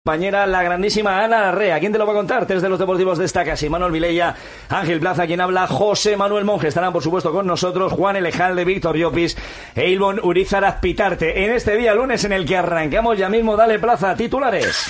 compañera, la grandísima Ana Larrea. ¿Quién te lo va a contar? Tres de los deportivos destacas. Y Manuel Vilella, Ángel Plaza, quien habla, José Manuel Monge. Estarán, por supuesto, con nosotros Juan Elejalde, Víctor Llopis e Ilbon Urizar Azpitarte. En este día lunes en el que arrancamos ya mismo, dale Plaza, titulares.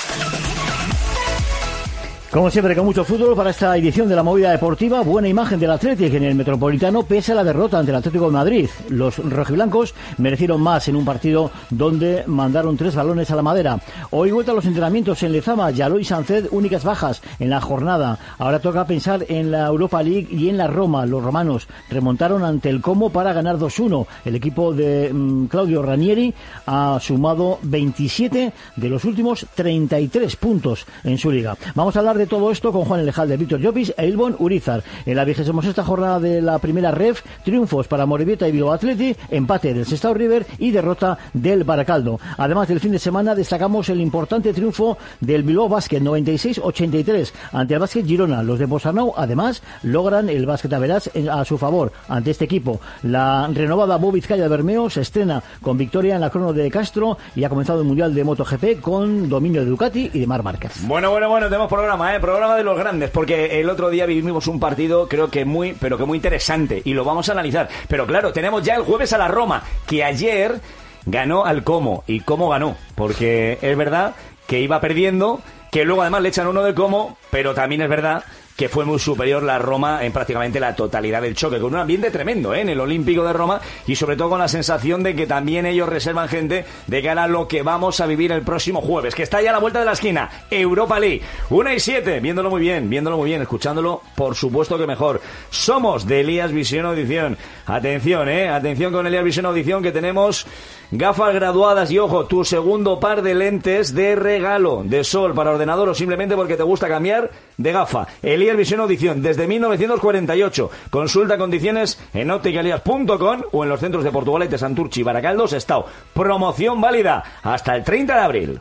Como siempre, con mucho fútbol para esta edición de la Movida Deportiva. Buena imagen del Athletic en el Metropolitano pese a la derrota ante el Atlético de Madrid. Los rojiblancos merecieron más en un partido donde mandaron 3 balones a la madera. Hoy vuelta a los entrenamientos en Lezama. Yaló y Sánchez, únicas bajas en la jornada. Ahora toca pensar en la Europa League y en la Roma. Los romanos remontaron ante el Como para ganar 2-1. El equipo de Claudio Ranieri ha sumado 27 de los últimos 33 puntos en su liga. Vamos a hablar de todo esto con Juan Elejalde, Víctor Llopis e Ilbon Urizar. En la 26ª jornada de la primera ref, triunfos para Morevieta y Bilbao Athletic, empate del Sestao River y derrota del Baracaldo. Además, del fin de semana destacamos el importante triunfo del Bilbao Basket 96-83 ante el Basket Girona. Los de Bosarnau, además, logran el Basket Average a su favor ante este equipo. La renovada Bo Vizcaya de Bermeo se estrena con victoria en la crono de Castro y ha comenzado el Mundial de MotoGP con dominio de Ducati y de Marc Márquez. Bueno, tenemos programa, programa de los grandes, porque el otro día vivimos un partido creo que muy interesante y lo vamos a analizar. Pero claro, tenemos ya el jueves a la Roma, que ayer ganó al Como. ¿Y cómo ganó? Porque es verdad que iba perdiendo, que luego además le echan uno de Como, pero también es verdad que fue muy superior la Roma en prácticamente la totalidad del choque, con un ambiente tremendo en el Olímpico de Roma y sobre todo con la sensación de que también ellos reservan gente de cara a lo que vamos a vivir el próximo jueves, que está ya a la vuelta de la esquina, Europa League, 1:07, viéndolo muy bien, escuchándolo por supuesto que mejor. Somos de Elías Visión Audición. Atención con Elías Visión Audición, que tenemos gafas graduadas y ojo, tu segundo par de lentes de regalo, de sol para ordenador o simplemente porque te gusta cambiar de gafa. Elías Visión Audición, desde 1948. Consulta condiciones en opticalias.com o en los centros de Portugalete, Santurchi, Baracaldo, Sestao. Promoción válida hasta el 30 de abril.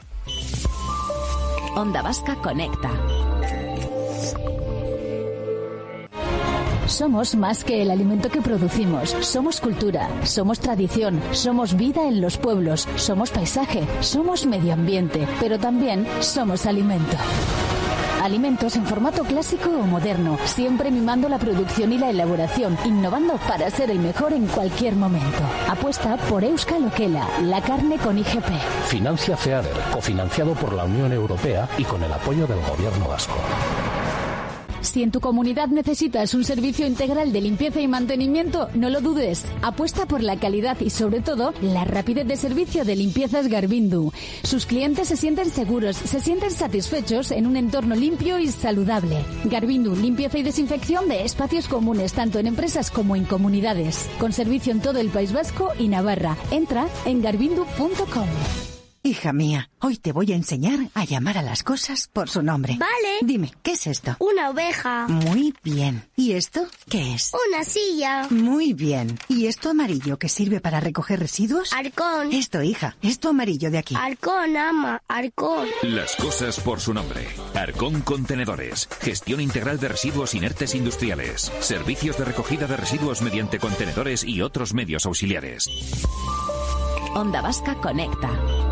Onda Vasca conecta. Somos más que el alimento que producimos. Somos cultura, somos tradición, somos vida en los pueblos, somos paisaje, somos medio ambiente, pero también somos alimento. Alimentos en formato clásico o moderno, siempre mimando la producción y la elaboración, innovando para ser el mejor en cualquier momento. Apuesta por Euskal Okela, la carne con IGP. Financia FEADER, cofinanciado por la Unión Europea y con el apoyo del Gobierno vasco. Si en tu comunidad necesitas un servicio integral de limpieza y mantenimiento, no lo dudes. Apuesta por la calidad y, sobre todo, la rapidez de servicio de Limpiezas Garbindu. Sus clientes se sienten seguros, se sienten satisfechos en un entorno limpio y saludable. Garbindu, limpieza y desinfección de espacios comunes, tanto en empresas como en comunidades. Con servicio en todo el País Vasco y Navarra. Entra en garbindu.com. Hija mía, hoy te voy a enseñar a llamar a las cosas por su nombre. Vale. Dime, ¿qué es esto? Una oveja. Muy bien. ¿Y esto qué es? Una silla. Muy bien. ¿Y esto amarillo que sirve para recoger residuos? Arcón. Esto, hija, esto amarillo de aquí. Arcón, ama, Arcón. Las cosas por su nombre. Arcón Contenedores. Gestión integral de residuos inertes industriales. Servicios de recogida de residuos mediante contenedores y otros medios auxiliares. Onda Vasca conecta.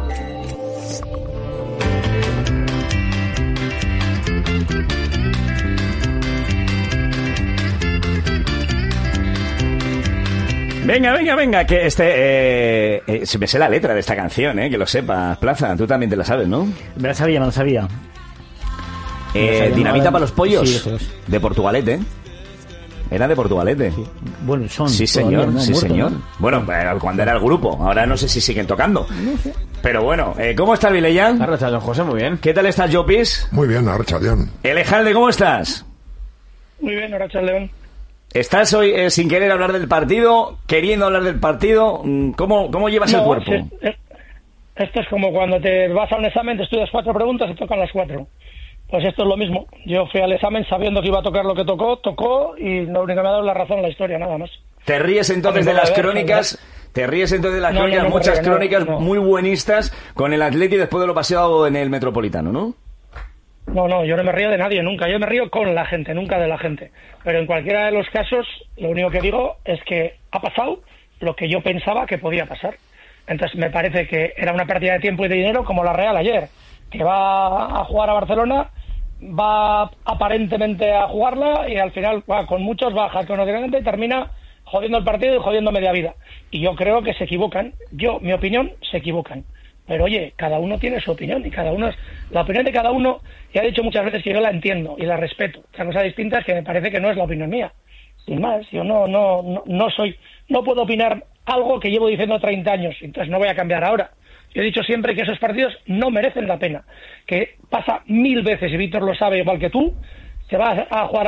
Venga, que se me sé la letra de esta canción, que lo sepas, Plaza, tú también te la sabes, ¿no? Me la sabía. Dinamita para los pollos, sí, eso es. de Portugalete. Era de Portugalete. Sí. Bueno, son. Sí, señor, ¿no? sí, Muerto, señor. ¿no? Bueno, cuando era el grupo, ahora no sé si siguen tocando. No sé. Pero bueno, ¿cómo está Vilellán? Arracha, don José, muy bien. ¿Qué tal estás, Llopis? Muy bien, Arrachaldeón. Elejalde, ¿cómo estás? Muy bien, Arrachaldeón. ¿Estás hoy sin querer hablar del partido, queriendo hablar del partido? ¿Cómo llevas el cuerpo? Esto es como cuando te vas a un examen, te estudias 4 preguntas y tocan las 4. Pues esto es lo mismo. Yo fui al examen sabiendo que iba a tocar lo que tocó y lo único que me ha dado la razón la historia, nada más. ¿Te ríes entonces de las crónicas? Muchas crónicas muy buenistas con el Atleti después de lo pasado en el Metropolitano, ¿no? No, yo no me río de nadie, nunca. Yo me río con la gente, nunca de la gente. Pero en cualquiera de los casos, lo único que digo es que ha pasado lo que yo pensaba que podía pasar. Entonces me parece que era una pérdida de tiempo y de dinero como la Real ayer. que va a jugar a Barcelona, va aparentemente a jugarla y al final con muchos bajas conocidos y termina jodiendo el partido y jodiendo media vida. Y yo creo que se equivocan. Mi opinión, se equivocan. Pero oye, cada uno tiene su opinión y la opinión de cada uno, ya he dicho muchas veces que yo la entiendo y la respeto. Otra cosa distinta es que me parece que no es la opinión mía. Sin más, yo no puedo opinar algo que llevo diciendo 30 años, entonces no voy a cambiar ahora. Yo he dicho siempre que esos partidos no merecen la pena, que pasa 1000 veces, y Víctor lo sabe igual que tú, se va a jugar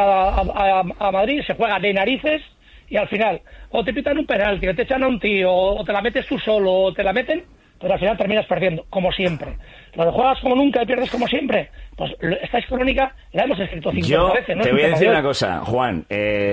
a Madrid, se juega de narices, y al final, o te pitan un penalti, o te echan a un tío, o te la metes tú solo, o te la meten, pero al final terminas perdiendo, como siempre. Lo de juegas como nunca y pierdes como siempre, pues esta crónica la hemos escrito 50 veces, ¿no? Te voy a decir una cosa, Juan,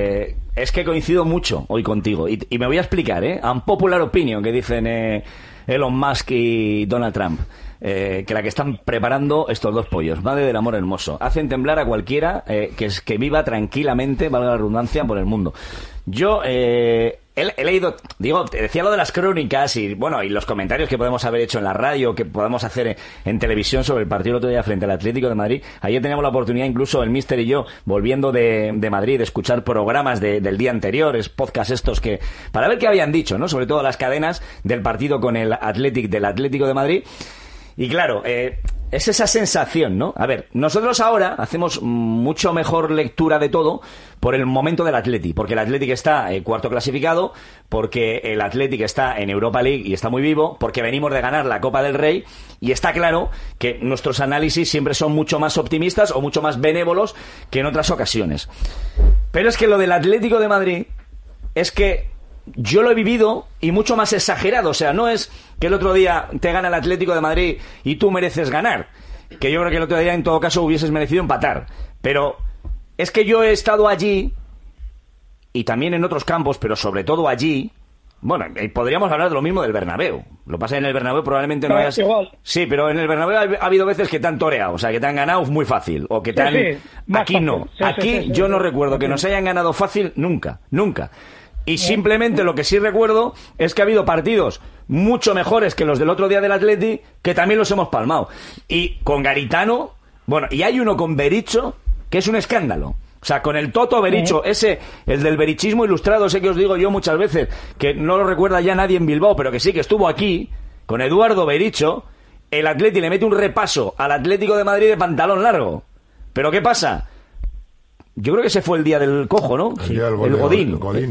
es que coincido mucho hoy contigo, y me voy a explicar, unpopular opinion, que dicen Elon Musk y Donald Trump, que la que están preparando estos dos pollos, madre del amor hermoso, hacen temblar a cualquiera que viva tranquilamente, valga la redundancia, por el mundo. Yo he leído, te decía lo de las crónicas y bueno, y los comentarios que podemos haber hecho en la radio, que podemos hacer en televisión sobre el partido el otro día frente al Atlético de Madrid. Ayer teníamos la oportunidad, incluso el míster y yo, volviendo de Madrid, de escuchar programas del día anterior, podcast estos que, para ver qué habían dicho, ¿no? Sobre todo las cadenas del partido con el del Atlético de Madrid. Y claro, es esa sensación, ¿no? A ver, nosotros ahora hacemos mucho mejor lectura de todo por el momento del Atleti, porque el Athletic está cuarto clasificado, porque el Athletic está en Europa League y está muy vivo, porque venimos de ganar la Copa del Rey, y está claro que nuestros análisis siempre son mucho más optimistas o mucho más benévolos que en otras ocasiones. Pero es que lo del Atlético de Madrid es que yo lo he vivido y mucho más exagerado. O sea, no es que el otro día te gana el Atlético de Madrid y tú mereces ganar, que yo creo que el otro día en todo caso hubieses merecido empatar, pero es que yo he estado allí y también en otros campos, pero sobre todo allí. Bueno, podríamos hablar de lo mismo del Bernabéu. Lo que pasa es que en el Bernabéu probablemente no hayas... Igual. Sí, pero en el Bernabéu ha habido veces que te han toreado, o sea, que te han ganado muy fácil, o que te han... Sí, aquí fácil. No, sí, aquí sí, yo no recuerdo que nos hayan ganado fácil nunca. Y simplemente lo que sí recuerdo es que ha habido partidos mucho mejores que los del otro día del Atleti, que también los hemos palmado. Y con Garitano, bueno, y hay uno con Berizzo, que es un escándalo. O sea, con el Toto Berizzo, el del berichismo ilustrado, ese que os digo yo muchas veces, que no lo recuerda ya nadie en Bilbao, pero que sí, que estuvo aquí, con Eduardo Berizzo, el Atleti le mete un repaso al Atlético de Madrid de pantalón largo. ¿Pero qué pasa? Yo creo que ese fue el día del cojo, ¿no? Sí, el Godín. El Godín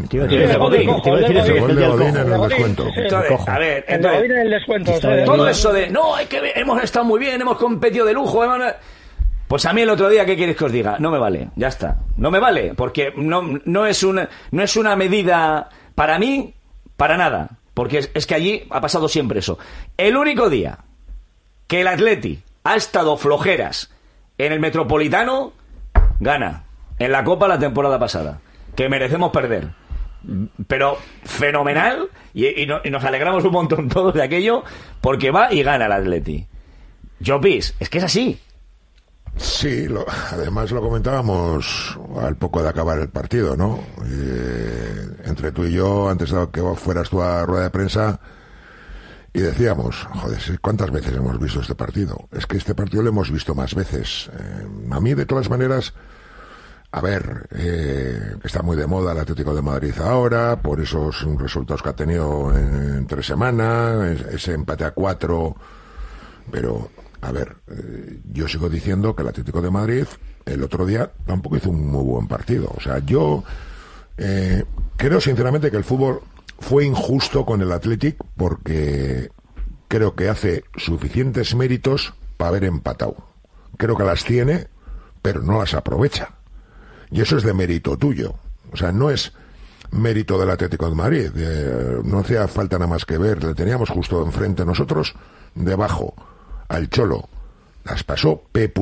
en el descuento. Entonces, a ver, el Godín en el descuento. Todo eso de, no, hemos estado muy bien, hemos competido de lujo, pues a mí el otro día, ¿qué quieres que os diga? No me vale, ya está. No me vale, porque no es una medida para mí, para nada. Porque es que allí ha pasado siempre eso. El único día que el Atleti ha estado flojeras en el Metropolitano, gana. En la Copa la temporada pasada, que merecemos perder, pero fenomenal, y nos alegramos un montón todos de aquello, porque va y gana el Atleti. Jopis, es que es así. Sí, además lo comentábamos al poco de acabar el partido, ¿no? Entre tú y yo, antes de que fueras tú a rueda de prensa, y decíamos, joder, ¿cuántas veces hemos visto este partido? Es que este partido lo hemos visto más veces. A mí, de todas maneras... A ver, está muy de moda el Atlético de Madrid ahora, por esos resultados que ha tenido en 3 semanas, ese empate a 4, pero, a ver, yo sigo diciendo que el Atlético de Madrid el otro día tampoco hizo un muy buen partido. O sea, yo creo sinceramente que el fútbol fue injusto con el Atlético porque creo que hace suficientes méritos para haber empatado. Creo que las tiene, pero no las aprovecha. Y eso es de mérito tuyo. O sea, no es mérito del Atlético de Madrid. No hacía falta nada más que ver. Le teníamos justo enfrente nosotros, debajo, al Cholo. Las pasó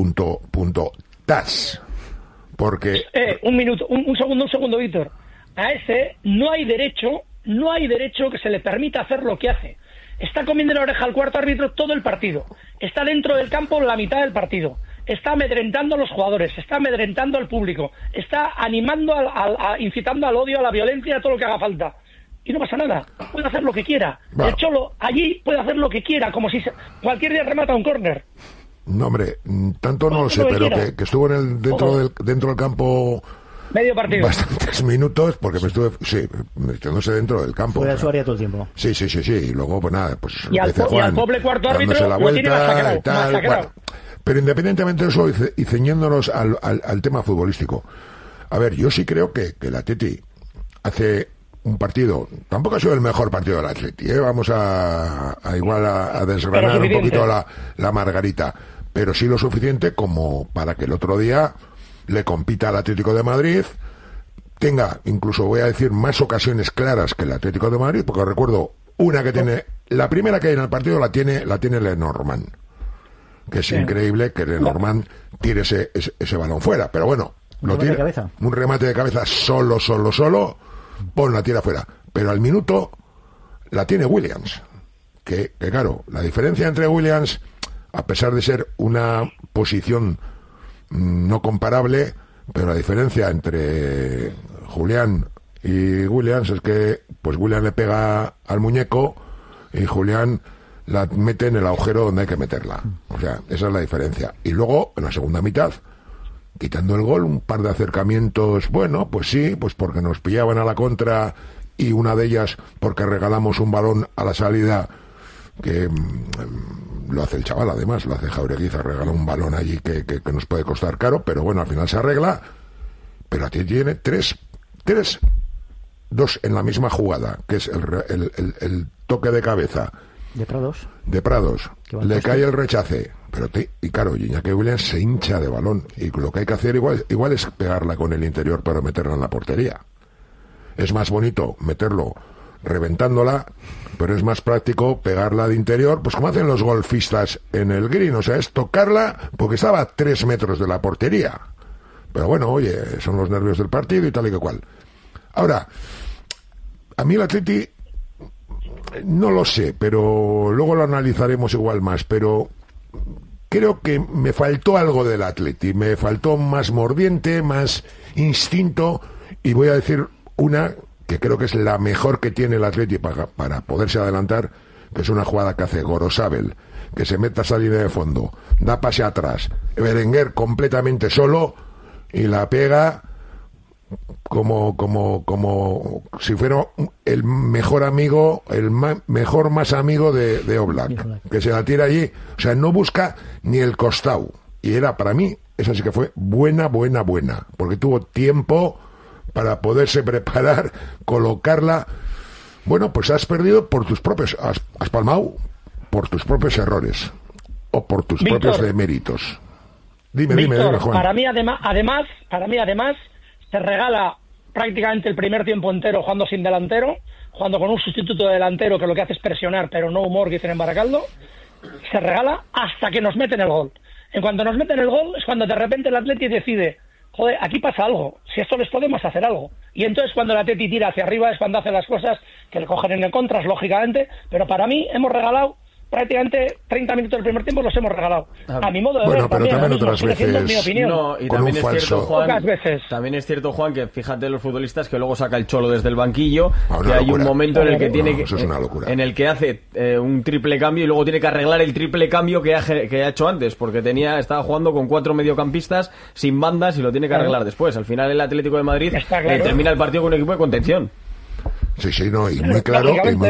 P.tas. Porque... un segundo, Víctor. A ese no hay derecho que se le permita hacer lo que hace. Está comiendo la oreja al cuarto árbitro todo el partido. Está dentro del campo la mitad del partido. Está amedrentando a los jugadores, está amedrentando al público, está animando, incitando al odio, a la violencia, a todo lo que haga falta. Y no pasa nada, puede hacer lo que quiera. El Cholo allí puede hacer lo que quiera, como si cualquier día remata un córner. No, hombre, tanto no lo sé, pero que estuvo dentro del campo medio partido. Bastantes minutos, porque me estuve, metiéndose dentro del campo. Fuera de su área todo el tiempo. Sí. Y luego, pues nada, pues y al pobre cuarto árbitro la lo tiene vuelta, masacrado. Bueno, pero independientemente de eso, y ceñiéndonos al tema futbolístico. A ver, yo sí creo que el Atleti hace un partido, tampoco ha sido el mejor partido del Atleti, vamos a desgranar un poquito la margarita, pero sí lo suficiente como para que el otro día le compita al Atlético de Madrid, tenga, incluso voy a decir, más ocasiones claras que el Atlético de Madrid, porque recuerdo una que tiene, la primera que hay en el partido la tiene Lenormand, que es increíble que Lenormand tire ese balón fuera, pero bueno, lo tira, un remate de cabeza solo, pon la tira fuera, pero al minuto la tiene Williams, que claro, la diferencia entre Williams, a pesar de ser una posición no comparable, pero la diferencia entre Julián y Williams es que pues Williams le pega al muñeco y Julián la mete en el agujero donde hay que meterla. O sea, esa es la diferencia. Y luego, en la segunda mitad, quitando el gol, un par de acercamientos, bueno, pues sí, pues porque nos pillaban a la contra, y una de ellas porque regalamos un balón a la salida, que lo hace el chaval, además, lo hace Jaureguiza, regala un balón allí que nos puede costar caro, pero bueno, al final se arregla. Pero a ti tiene dos en la misma jugada, que es el toque de cabeza de Prados, le cae el rechace, pero y claro, Iñaki Williams se hincha de balón, y lo que hay que hacer igual es pegarla con el interior para meterla en la portería. Es más bonito meterlo reventándola, pero es más práctico pegarla de interior, pues como hacen los golfistas en el green, o sea, es tocarla porque estaba a 3 metros de la portería. Pero bueno, oye, son los nervios del partido y tal y que cual. Ahora, a mí el Atleti no lo sé, pero luego lo analizaremos igual más, pero creo que me faltó algo del Atleti, me faltó más mordiente, más instinto, y voy a decir una que creo que es la mejor que tiene el Atleti para poderse adelantar, que es una jugada que hace Gorosabel, que se mete a esa línea de fondo, da pase atrás, Berenguer completamente solo, y la pega como si fuera el mejor amigo, más amigo de Oblak, que se la tira allí, o sea, no busca ni el costado, y era para mí, esa sí que fue buena, porque tuvo tiempo para poderse preparar, colocarla. Bueno, pues has perdido por tus propios, has palmado por tus propios errores o por tus propios deméritos. Dime, Juan. Para mí además se regala prácticamente el primer tiempo entero jugando sin delantero, jugando con un sustituto de delantero que lo que hace es presionar, pero no humor, que dicen en Baracaldo. Se regala hasta que nos meten el gol. En cuanto nos meten el gol es cuando de repente el Atleti decide, joder, aquí pasa algo, si esto les podemos hacer algo. Y entonces cuando el Atleti tira hacia arriba es cuando hace las cosas que le cogen en el contras, lógicamente, pero para mí hemos regalado prácticamente 30 minutos del primer tiempo, los hemos regalado. A mi modo de ver, pero también otras veces, mi opinión. No, y también es cierto, Juan, también es cierto, Juan, que fíjate los futbolistas que luego saca el Cholo desde el banquillo, que hay un momento en el que tiene en el que hace un triple cambio y luego tiene que arreglar el triple cambio que ha hecho antes, porque estaba jugando con 4 mediocampistas sin bandas y lo tiene que arreglar después. Al final el Atlético de Madrid termina el partido con un equipo de contención. Sí, no, y muy claro,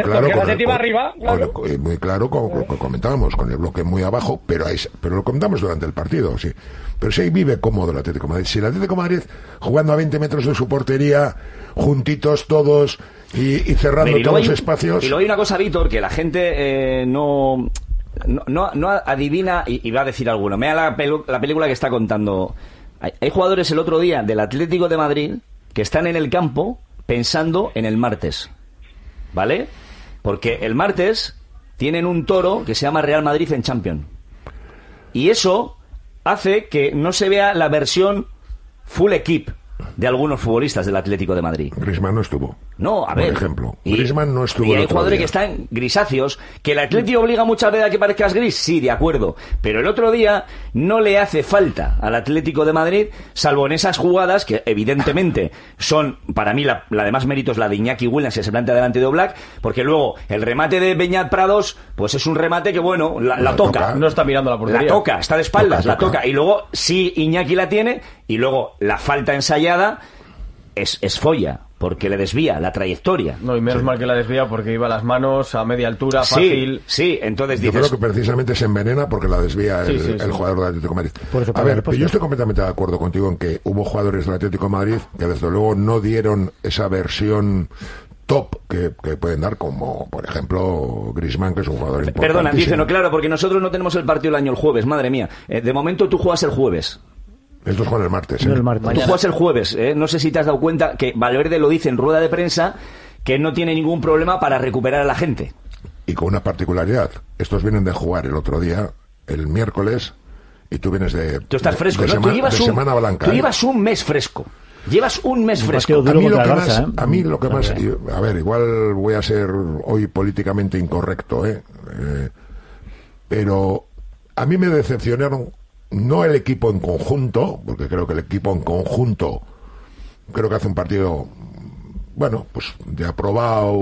muy claro como comentábamos, con el bloque muy abajo, pero lo comentamos durante el partido, sí. Pero sí vive cómodo el Atlético de Madrid. Si el Atlético de Madrid jugando a 20 metros de su portería, juntitos todos y cerrando todos los espacios. Y luego hay una cosa, Víctor, que la gente no adivina y va a decir alguno. Mira la película que está contando. Hay jugadores el otro día del Atlético de Madrid que están en el campo pensando en el martes, ¿vale? Porque el martes tienen un toro que se llama Real Madrid en Champions. Y eso hace que no se vea la versión full equip de algunos futbolistas del Atlético de Madrid. Griezmann no estuvo. No, a ver. Por ejemplo, Griezmann no estuvo. Y hay jugadores que están grisáceos, que el Atleti obliga muchas veces a que parezcas gris, sí, de acuerdo. Pero el otro día no le hace falta al Atlético de Madrid, salvo en esas jugadas que evidentemente son, para mí, la de más mérito es la de Iñaki Williams, que se plantea delante de Oblak, porque luego el remate de Beñat Prados, pues es un remate que, bueno, la toca. No está mirando la portería. La toca, está de espaldas, la toca. Y luego sí Iñaki la tiene, y luego la falta ensayada es folla, porque le desvía la trayectoria. No, y menos mal que la desvía porque iba a las manos a media altura, fácil. Sí, entonces dices... Yo creo que precisamente se envenena porque la desvía el jugador del Atlético de Madrid. A ver, yo estoy completamente de acuerdo contigo en que hubo jugadores del Atlético de Madrid que desde luego no dieron esa versión top que pueden dar, como por ejemplo Griezmann, que es un jugador importante. Perdona, dice, no, claro, porque nosotros no tenemos el partido el jueves, madre mía. De momento tú juegas el jueves. Estos juegan el martes. No, el martes. Tú juegas el jueves, no sé si te has dado cuenta que Valverde lo dice en rueda de prensa, que no tiene ningún problema para recuperar a la gente. Y con una particularidad, estos vienen de jugar el otro día, el miércoles, y tú vienes de... Tú estás fresco, ¿no? Semana Blanca. Tú llevas un mes fresco. Llevas un mes fresco. A mí lo que más... A ver, igual voy a ser hoy políticamente incorrecto, pero a mí me decepcionaron... No el equipo en conjunto, porque creo que el equipo en conjunto creo que hace un partido, bueno, pues de aprobado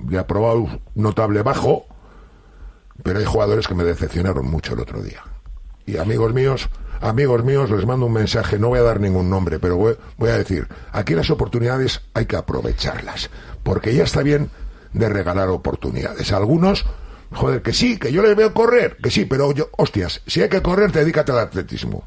notable bajo, pero hay jugadores que me decepcionaron mucho el otro día. Y amigos míos, les mando un mensaje, no voy a dar ningún nombre, pero voy a decir, aquí las oportunidades hay que aprovecharlas, porque ya está bien de regalar oportunidades. Algunos... Joder, que sí, que yo les veo correr, que sí, pero hostias, si hay que correr, dedícate al atletismo.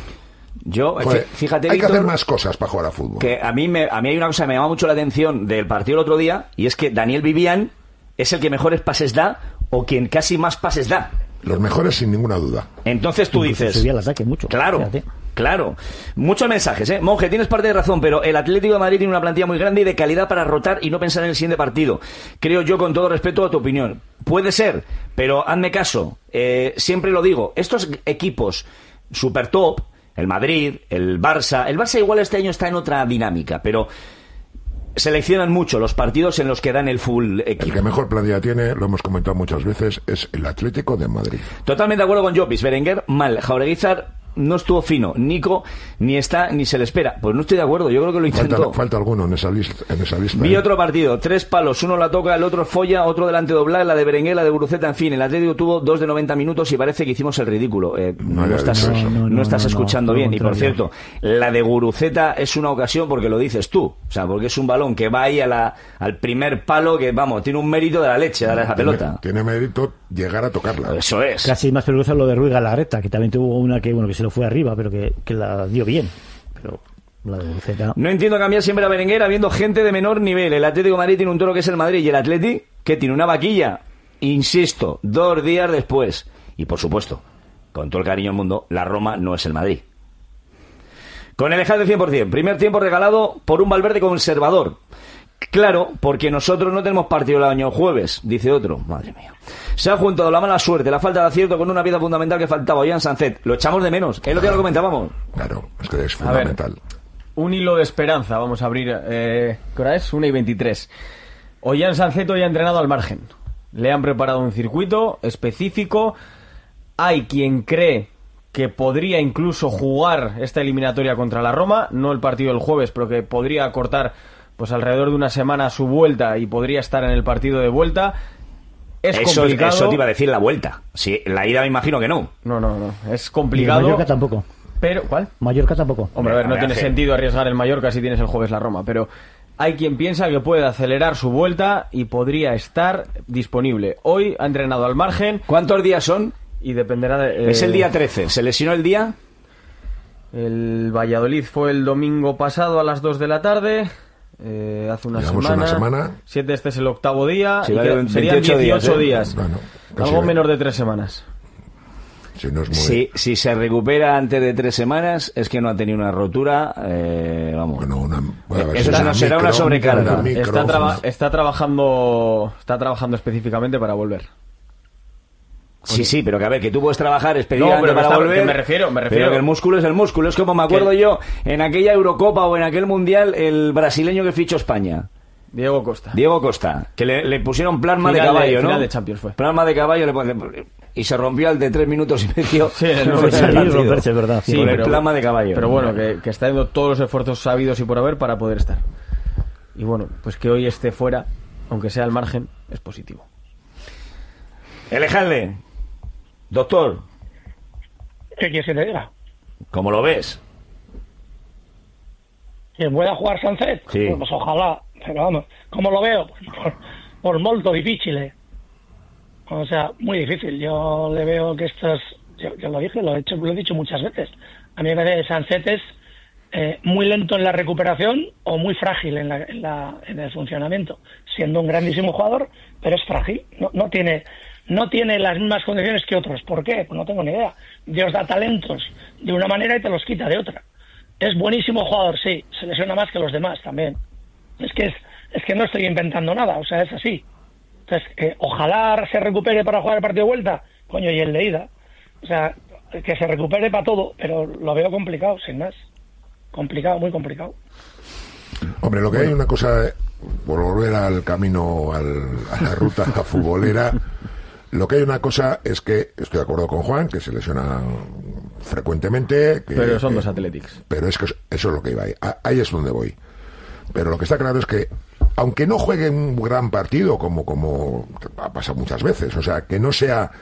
Joder, fíjate, hay Víctor, que hacer más cosas para jugar a fútbol. Que a mí hay una cosa que me llama mucho la atención del partido el otro día, y es que Daniel Vivian es el que mejores pases da, o quien casi más pases da. Los mejores sin ninguna duda. Entonces tú dices... Subía el ataque mucho. Claro, fíjate. Claro. Muchos mensajes, Monje, tienes parte de razón, pero el Atlético de Madrid tiene una plantilla muy grande y de calidad para rotar y no pensar en el siguiente partido. Creo yo, con todo respeto a tu opinión. Puede ser, pero hazme caso. Siempre lo digo, estos equipos super top, el Madrid, el Barça igual este año está en otra dinámica, pero... seleccionan mucho los partidos en los que dan el full equipo. El que mejor plantilla tiene, lo hemos comentado muchas veces, es el Atlético de Madrid. Totalmente de acuerdo con Llopis. Berenguer, mal. Jaureguizar no estuvo fino. Nico ni está ni se le espera. Pues no estoy de acuerdo, yo creo que lo intentó. Falta alguno en esa lista. Vi otro partido, 3 palos, uno la toca, el otro folla, otro delante doblar, la de Berenguer, la de Guruceta, en fin. El Atlético tuvo 2 de 90 minutos y parece que hicimos el ridículo. No estás escuchando bien. Y por cierto, la de Guruceta es una ocasión porque lo dices tú. O sea, porque es un balón que va ahí al primer palo, que vamos, tiene un mérito de la leche dar esa pelota. Tiene mérito llegar a tocarla. Eso es. Casi más peligroso lo de Ruiz Galarreta, que también tuvo una que se lo fue arriba, pero que la dio bien. Pero la de Guruceta... No entiendo cambiar siempre a Berenguer habiendo gente de menor nivel. El Atlético de Madrid tiene un toro que es el Madrid, y el Atleti, que tiene una vaquilla. Insisto, 2 días después. Y por supuesto, con todo el cariño del mundo, la Roma no es el Madrid. Con el Ejal del 100%. Primer tiempo regalado por un Valverde conservador. Claro, porque nosotros no tenemos partido el año jueves, dice otro. Madre mía. Se ha juntado la mala suerte, la falta de acierto con una pieza fundamental que faltaba, Ollán Sancet. Lo echamos de menos, es lo que ya lo comentábamos. Claro, es que es fundamental. A ver, un hilo de esperanza, vamos a abrir. ¿Qué hora es? 1:23. Ollán Sancet hoy ha entrenado al margen. Le han preparado un circuito específico. Hay quien cree que podría incluso jugar esta eliminatoria contra la Roma, no el partido del jueves, pero que podría acortar pues alrededor de una semana su vuelta y podría estar en el partido de vuelta. Eso te iba a decir, la vuelta. Sí, la ida me imagino que no. No. Es complicado. Y Mallorca tampoco. Pero, ¿cuál? Mallorca tampoco. Hombre, a ver, no tiene sentido arriesgar el Mallorca si tienes el jueves la Roma, pero hay quien piensa que puede acelerar su vuelta y podría estar disponible. Hoy ha entrenado al margen. ¿Cuántos días son? Y dependerá de... Es el día 13. ¿Se lesionó el día? El Valladolid fue el domingo pasado a las 2 de la tarde... hace una semana. 7, este es el 8º día. Sí, serían 18 días. Bueno, algo menos de 3 semanas. Si se recupera antes de 3 semanas, es que no ha tenido una rotura. Vamos. Bueno, eso será una sobrecarga. Está trabajando específicamente para volver. Sí, pero que a ver, que tú puedes trabajar específicamente para volver. Me refiero. Pero que el músculo es el músculo. Es como me acuerdo yo, en aquella Eurocopa o en aquel Mundial, el brasileño que fichó España. Diego Costa. Diego Costa, que le pusieron plasma de caballo, ¿no? Final de Champions fue. Plasma de caballo y se rompió al de 3 minutos y medio. Sí, romperse, ¿verdad? Sí, con el plasma de caballo. Pero bueno, que está haciendo todos los esfuerzos sabidos y por haber para poder estar. Y bueno, pues que hoy esté fuera, aunque sea al margen, es positivo. Alejandro, doctor. ¿Qué quieres que te diga? ¿Cómo lo ves? ¿Que pueda jugar Sancet? Sí. Pues ojalá, pero vamos, ¿cómo lo veo? Por molto difícil. O sea, muy difícil. Yo le veo que esto es... Yo lo dije, lo he dicho muchas veces. A mí me parece que Sancet es muy lento en la recuperación o muy frágil en el funcionamiento. Siendo un grandísimo jugador, pero es frágil. No tiene las mismas condiciones que otros. ¿Por qué? Pues no tengo ni idea. Dios da talentos de una manera y te los quita de otra. Es buenísimo jugador, sí. Se lesiona más que los demás también. Es que no estoy inventando nada. O sea, es así. Entonces, ojalá se recupere para jugar el partido de vuelta. Coño, y el de ida. O sea, que se recupere para todo. Pero lo veo complicado, sin más. Complicado, muy complicado. Hombre, lo que hay una cosa... Por volver al camino, a la ruta futbolera... Lo que hay una cosa es que estoy de acuerdo con Juan, que se lesiona frecuentemente. Pero son dos Athletics. Pero es que eso es lo que iba ahí. Ahí es donde voy. Pero lo que está claro es que, aunque no juegue un gran partido, como ha pasado muchas veces, o sea, que no sea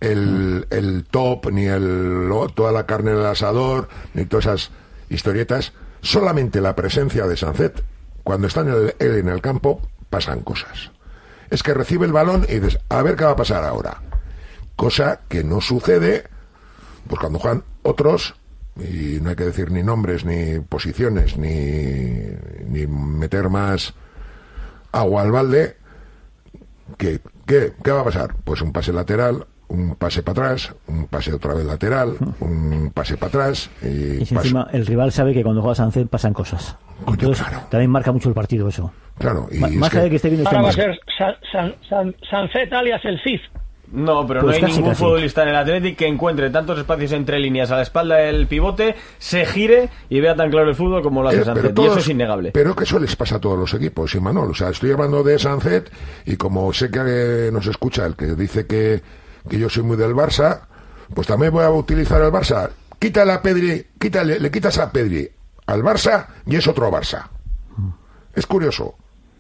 el top, ni toda la carne del asador, ni todas esas historietas, solamente la presencia de Sancet, cuando está él en el campo, pasan cosas. Es que recibe el balón y dices, a ver qué va a pasar ahora. Cosa que no sucede pues cuando juegan otros, y no hay que decir ni nombres, ni posiciones, ni meter más agua al balde. ¿Qué va a pasar? Pues un pase lateral, un pase para atrás, un pase otra vez lateral, un pase para atrás. Y si encima el rival sabe que cuando juega Sancet pasan cosas. Entonces, claro. También marca mucho el partido eso. Claro. Y más allá de que esté viendo... Ahora va a ser Sancet alias el Cid. No, pero pues no hay ningún futbolista en el Athletic que encuentre tantos espacios entre líneas a la espalda del pivote, se gire y vea tan claro el fútbol como lo hace Sancet. Y eso es innegable. Pero que eso les pasa a todos los equipos, Imanol. O sea, estoy hablando de Sancet y como sé que nos escucha el que dice que yo soy muy del Barça, pues también voy a utilizar el Barça. Quítale a Pedri, le quitas a Pedri al Barça y es otro Barça. Es curioso.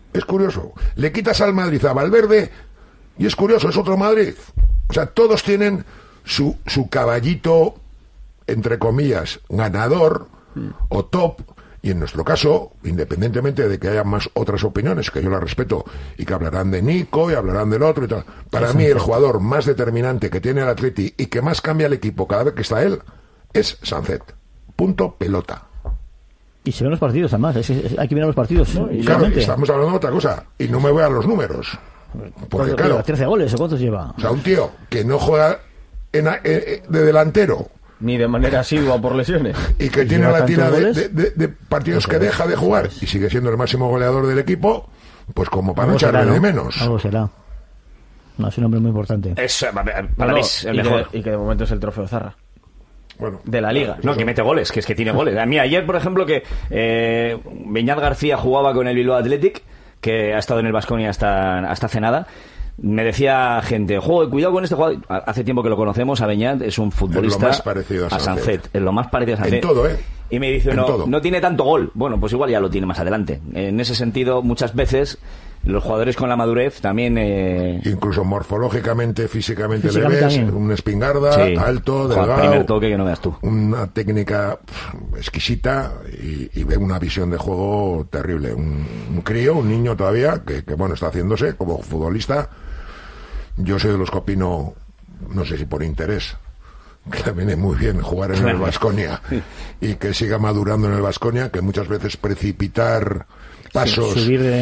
Le quitas al Madrid a Valverde y es curioso, es otro Madrid. O sea, todos tienen su caballito, entre comillas, ganador o top. Y en nuestro caso, independientemente de que haya más otras opiniones, que yo las respeto, y que hablarán de Nico y hablarán del otro y tal, para mí el jugador más determinante que tiene el Atleti y que más cambia el equipo cada vez que está él es Sancet. Punto, pelota. Y se ven los partidos, además. Hay que mirar los partidos. ¿No? Claro, estamos hablando de otra cosa. Y no me voy a los números. Porque, claro, 13 goles, ¿o cuántos lleva? O sea, un tío que no juega de delantero, ni de manera asidua por lesiones, y que tiene la tira de partidos que deja de jugar y sigue siendo el máximo goleador del equipo, pues como para no echarle de menos. Algo será. No, es un hombre muy importante. Para mí es el mejor. Y que de momento es el trofeo Zarra. Bueno, de la liga. No, que mete goles, que es que tiene goles. A mí ayer, por ejemplo, que Beñat García jugaba con el Bilbao Athletic, que ha estado en el Baskonia hasta hace nada. Me decía gente, cuidado con este jugador. Hace tiempo que lo conocemos, a Beñat, es un futbolista. Es lo más parecido a Sancet. Es lo más parecido a Sancet. En todo, Y me dice, no tiene tanto gol. Bueno, pues igual ya lo tiene más adelante. En ese sentido, muchas veces los jugadores con la madurez también... Incluso morfológicamente, físicamente le ves, también. Un espingarda, alto, delgado, primer toque que no veas tú. Una técnica exquisita y ve una visión de juego terrible. Un crío, un niño todavía, que bueno, está haciéndose como futbolista. Yo soy de los que opino, no sé si por interés, que le viene muy bien jugar en el Baskonia y que siga madurando en el Baskonia, que muchas veces precipitar pasos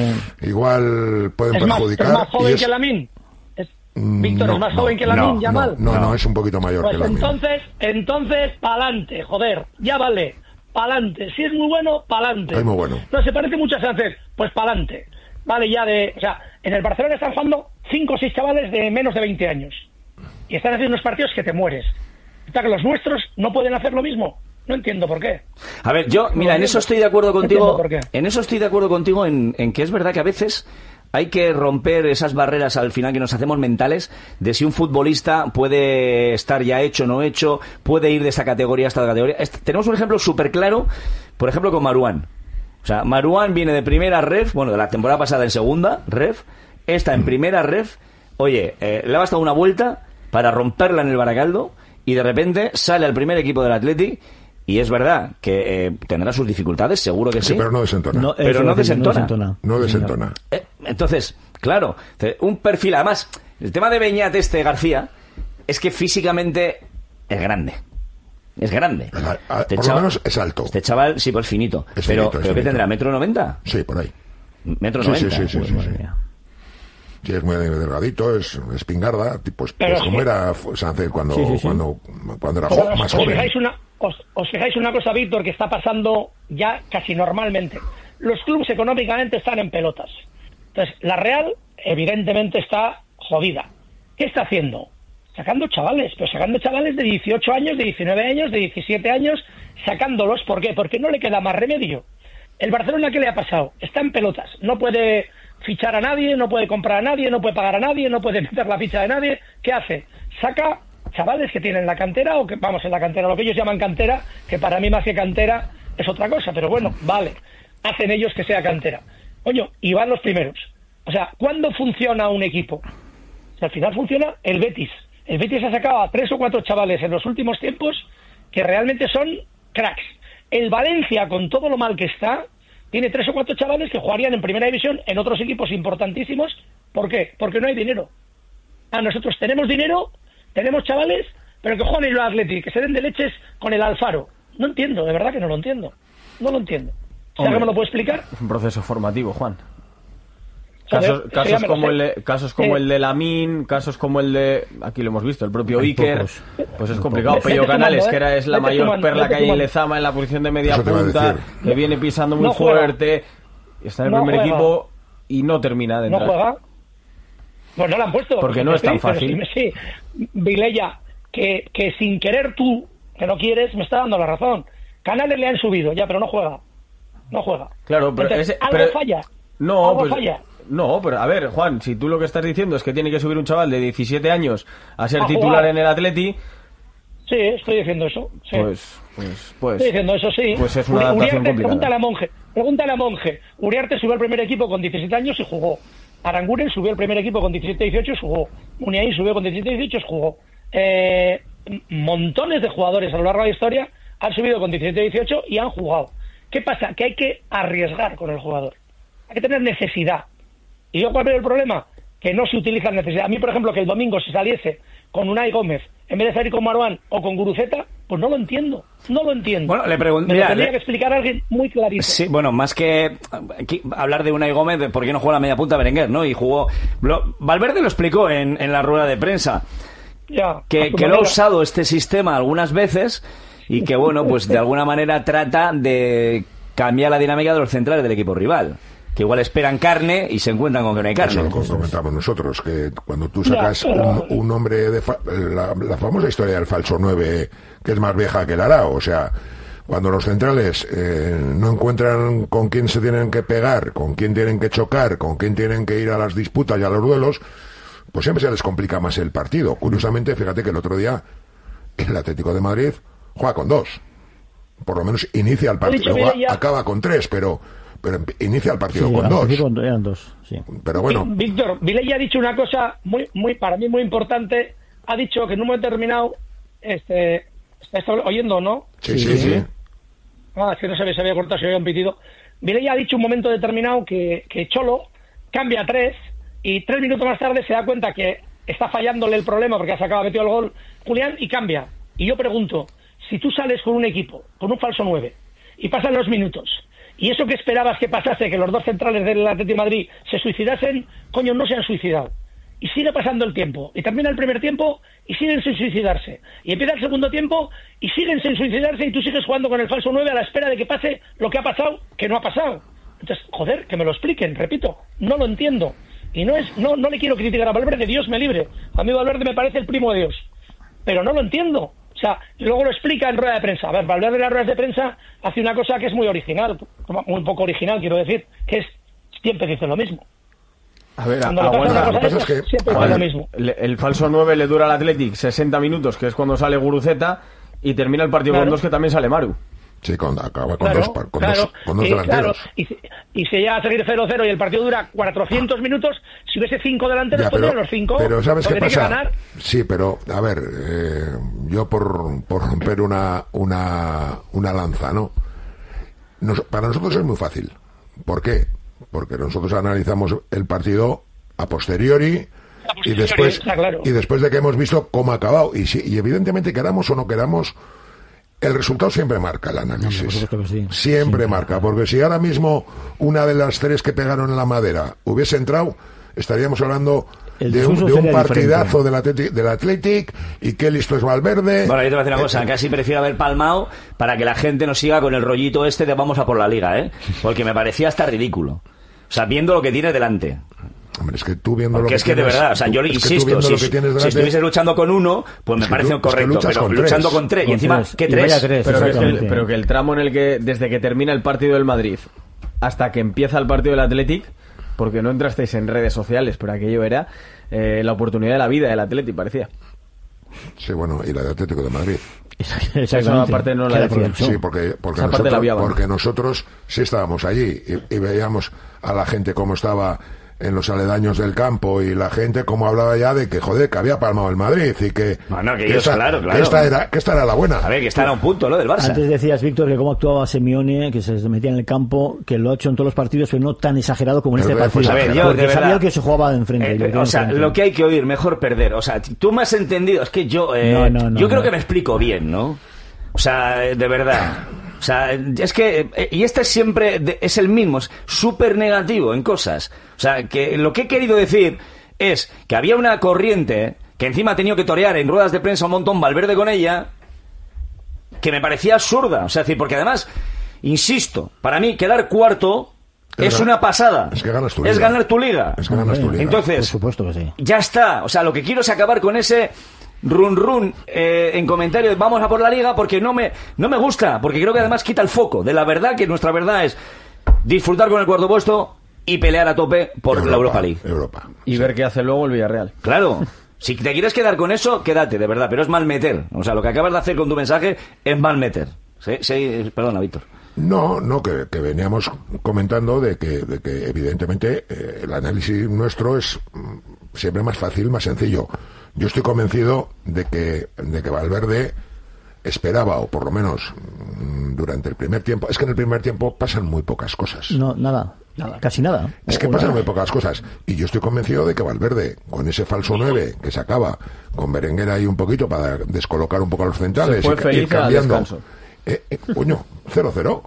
igual pueden perjudicar. ¿Es más joven que Lamine? Víctor, ¿es más joven que Lamine, Yamal? No, es un poquito mayor pues que Lamine. Entonces, pa'lante, joder, ya vale, pa'lante. Si es muy bueno, pa'lante. Es muy bueno. No, se parece mucho a Sánchez, pues pa'lante. Vale, o sea, en el Barcelona están jugando 5 o 6 chavales de menos de 20 años. Y están haciendo unos partidos que te mueres. Está que los nuestros no pueden hacer lo mismo. No entiendo por qué. A ver, yo, mira, en eso estoy de acuerdo contigo. En eso estoy de acuerdo contigo en que es verdad que a veces hay que romper esas barreras al final que nos hacemos mentales de si un futbolista puede estar ya hecho o no hecho, puede ir de esta categoría a esta categoría. Tenemos un ejemplo súper claro, por ejemplo, con Marouane. O sea, Marouane viene de primera ref, bueno, de la temporada pasada en segunda ref, está en primera ref. Oye, le ha bastado una vuelta para romperla en el Baracaldo y de repente sale al primer equipo del Athletic. Y es verdad que tendrá sus dificultades, seguro que sí. Pero no desentona. Pero no desentona. No desentona. Entonces, claro, un perfil... Además, el tema de Beñat García es que físicamente es grande. Es grande. Por lo menos es alto. Este chaval, sí, pues finito. Pero ¿qué tendrá? ¿1,90 m? Sí, por ahí. ¿1,90 m? Sí. Sí, es muy delgadito, es espingarda, pues como era Sánchez cuando era más joven. Os fijáis una cosa, Víctor, que está pasando ya casi normalmente. Los clubes económicamente están en pelotas. Entonces, la Real, evidentemente, está jodida. ¿Qué está haciendo? Sacando chavales, pero sacando chavales de 18 años, de 19 años, de 17 años, sacándolos. ¿Por qué? Porque no le queda más remedio. El Barcelona, ¿qué le ha pasado? Está en pelotas. No puede fichar a nadie, no puede comprar a nadie, no puede pagar a nadie, no puede meter la ficha de nadie. ¿Qué hace? Saca chavales que tienen la cantera, o que vamos, en la cantera, lo que ellos llaman cantera, que para mí más que cantera es otra cosa, pero bueno, vale, hacen ellos que sea cantera. Coño, y van los primeros. O sea, ¿cuándo funciona un equipo? O sea, al final funciona el Betis. El Betis ha sacado a 3 o 4 chavales en los últimos tiempos que realmente son cracks. El Valencia, con todo lo mal que está, tiene 3 o 4 chavales que jugarían en primera división en otros equipos importantísimos. ¿Por qué? Porque no hay dinero. Nosotros tenemos dinero, tenemos chavales, pero que jueguen en el Athletic, que se den de leches con el Alfaro. No entiendo, de verdad que no lo entiendo. No lo entiendo. ¿Alguien me lo puede explicar? Es un proceso formativo, Juan. Casos como el de Lamine, casos como el de, aquí lo hemos visto, el propio Iker, pues es complicado. Pello Canales, que es la mayor perla que hay en Lezama en la posición de media punta, que viene pisando muy fuerte, está en el primer equipo y no termina de entrar. ¿No juega? Pues no la han puesto. Porque no es tan fácil. Sí, Vilella, que sin querer tú, que no quieres, me está dando la razón. Canales le han subido, ya, pero no juega. No juega. Claro, pero entonces, algo falla. No, falla. No, pero a ver, Juan, si tú lo que estás diciendo es que tiene que subir un chaval de 17 años a ser titular en el Atleti... Sí, estoy diciendo eso. Sí. Pues estoy diciendo eso, sí. Pues es una adaptación complicada. Pregúntale a Monje. Uriarte subió al primer equipo con 17 años y jugó. Aranguren subió al primer equipo con 17-18 y jugó. Muniain subió con 17-18 y jugó. Montones de jugadores a lo largo de la historia han subido con 17-18 y han jugado. ¿Qué pasa? Que hay que arriesgar con el jugador. Hay que tener necesidad. ¿Y yo cuál veo el problema? Que no se utiliza la necesidad. A mí, por ejemplo, que el domingo se saliese con Unai Gómez en vez de salir con Marouane o con Guruceta, pues no lo entiendo. No lo entiendo. Bueno, le pregunto. Me lo tendría que explicar a alguien muy clarito. Sí, bueno, más que hablar de Unai Gómez, ¿por qué no jugó la media punta Berenguer, no? Y jugó. Valverde lo explicó en la rueda de prensa. Ya, que lo ha usado este sistema algunas veces y que, bueno, pues de alguna manera trata de cambiar la dinámica de los centrales del equipo rival. Que igual esperan carne y se encuentran con que no hay carne. Eso lo comentamos nosotros, que cuando tú sacas un hombre de... La famosa historia del falso 9, que es más vieja que el arao, o sea, cuando los centrales no encuentran con quién se tienen que pegar, con quién tienen que chocar, con quién tienen que ir a las disputas y a los duelos, pues siempre se les complica más el partido. Curiosamente, fíjate que el otro día el Atlético de Madrid juega con 2. Por lo menos inicia el partido. Luego acaba con 3, pero inicia el partido con 2. Eran 2, sí. Pero bueno. Víctor, Vilella ha dicho una cosa muy para mí muy importante. Ha dicho que en un momento determinado, ¿está oyendo, no? Sí. Es que no se había cortado, se había un pitido. Vilella ha dicho un momento determinado que Cholo cambia a 3 y 3 minutos más tarde se da cuenta que está fallándole el problema porque ha metido el gol Julián y cambia. Y yo pregunto, si tú sales con un equipo, con un falso 9, y pasan los minutos, y eso que esperabas que pasase, que los dos centrales del Atlético de Madrid se suicidasen, coño, no se han suicidado. Y sigue pasando el tiempo. Y termina el primer tiempo y siguen sin suicidarse. Y empieza el segundo tiempo y siguen sin suicidarse y tú sigues jugando con el falso 9 a la espera de que pase lo que ha pasado, que no ha pasado. Entonces, joder, que me lo expliquen, repito, no lo entiendo. Y no le quiero criticar a Valverde, Dios me libre. A mí Valverde me parece el primo de Dios. Pero no lo entiendo. O O sea, luego lo explica en rueda de prensa. A ver, Valverde en las ruedas de prensa hace una cosa que es muy original, muy poco original, quiero decir, que es siempre dice lo mismo. A ver, siempre dice lo mismo. El falso 9 le dura al Athletic 60 minutos, que es cuando sale Guruceta, y termina el partido con 2, que también sale Maru. Sí, acaba con dos delanteros. Claro. Y si llega a seguir 0-0 y el partido dura 400 minutos, si hubiese 5 delanteros, pondrían los 5. Pero ¿sabes qué pasa? Sí, pero, a ver, yo por romper una lanza, ¿no? Para nosotros es muy fácil. ¿Por qué? Porque nosotros analizamos el partido a posteriori y después de que hemos visto cómo ha acabado. Y evidentemente, queramos o no queramos, el resultado siempre marca el análisis. Siempre marca, porque si ahora mismo una de las 3 que pegaron en la madera hubiese entrado, estaríamos hablando de un partidazo del Athletic, y qué listo es Valverde. Bueno, yo te voy a decir una cosa, casi prefiero haber palmado para que la gente no siga con el rollito de vamos a por la Liga, porque me parecía hasta ridículo. O sea, viendo lo que tiene delante. Hombre, es que tú viendo porque lo que es que tienes, de verdad, o sea, yo le insisto, si estuviese luchando con 1, pues me parece correcto, pero luchando con 3, y encima, ¿qué 3? Pero que el tramo en el que, desde que termina el partido del Madrid hasta que empieza el partido del Athletic, porque no entrasteis en redes sociales, pero aquello era la oportunidad de la vida del Athletic, parecía. Sí, bueno, y la de Atlético de Madrid. Esa parte no la decían. Sí, porque nosotros sí estábamos allí y veíamos a la gente cómo estaba en los aledaños del campo, y la gente como hablaba ya de que, joder, que había palmado el Madrid y que... claro. Que esta era la buena. A ver, que está a un punto, ¿no?, del Barça. Antes decías, Víctor, que cómo actuaba Simeone, que se metía en el campo, que lo ha hecho en todos los partidos, pero no tan exagerado como en este partido. Pues a ver, porque sabía que se jugaba de enfrente. Lo que hay que oír, mejor perder. O sea, tú me has entendido, es que yo... yo creo que me explico bien, ¿no? O sea, de verdad... O sea, es que... Y este siempre es el mismo, es súper negativo en cosas. O sea, que lo que he querido decir es que había una corriente que encima ha tenido que torear en ruedas de prensa un montón Valverde con ella, que me parecía absurda. O sea, es decir, porque además, insisto, para mí quedar cuarto es una pasada. Es que ganas tu liga. Es ganar tu liga. Entonces, por supuesto que sí. Ya está. O sea, lo que quiero es acabar con ese... run en comentarios, vamos a por la Liga, porque no me gusta, porque creo que además quita el foco de la verdad, que nuestra verdad es disfrutar con el cuarto puesto y pelear a tope por la Europa League. Y ver qué hace luego el Villarreal. Claro, si te quieres quedar con eso, quédate, de verdad, pero es mal meter. O sea, lo que acabas de hacer con tu mensaje es mal meter. Sí, perdona, Víctor. No, que veníamos comentando de que evidentemente el análisis nuestro es siempre más fácil, más sencillo. Yo estoy convencido de que Valverde esperaba, o por lo menos durante el primer tiempo... Es que en el primer tiempo pasan muy pocas cosas. No, nada, casi nada. Es que pasan muy pocas cosas. Y yo estoy convencido de que Valverde, con ese falso 9 que sacaba, con Berenguer ahí un poquito para descolocar un poco a los centrales, se fue feliz ir cambiando. Al descanso. Coño, 0-0.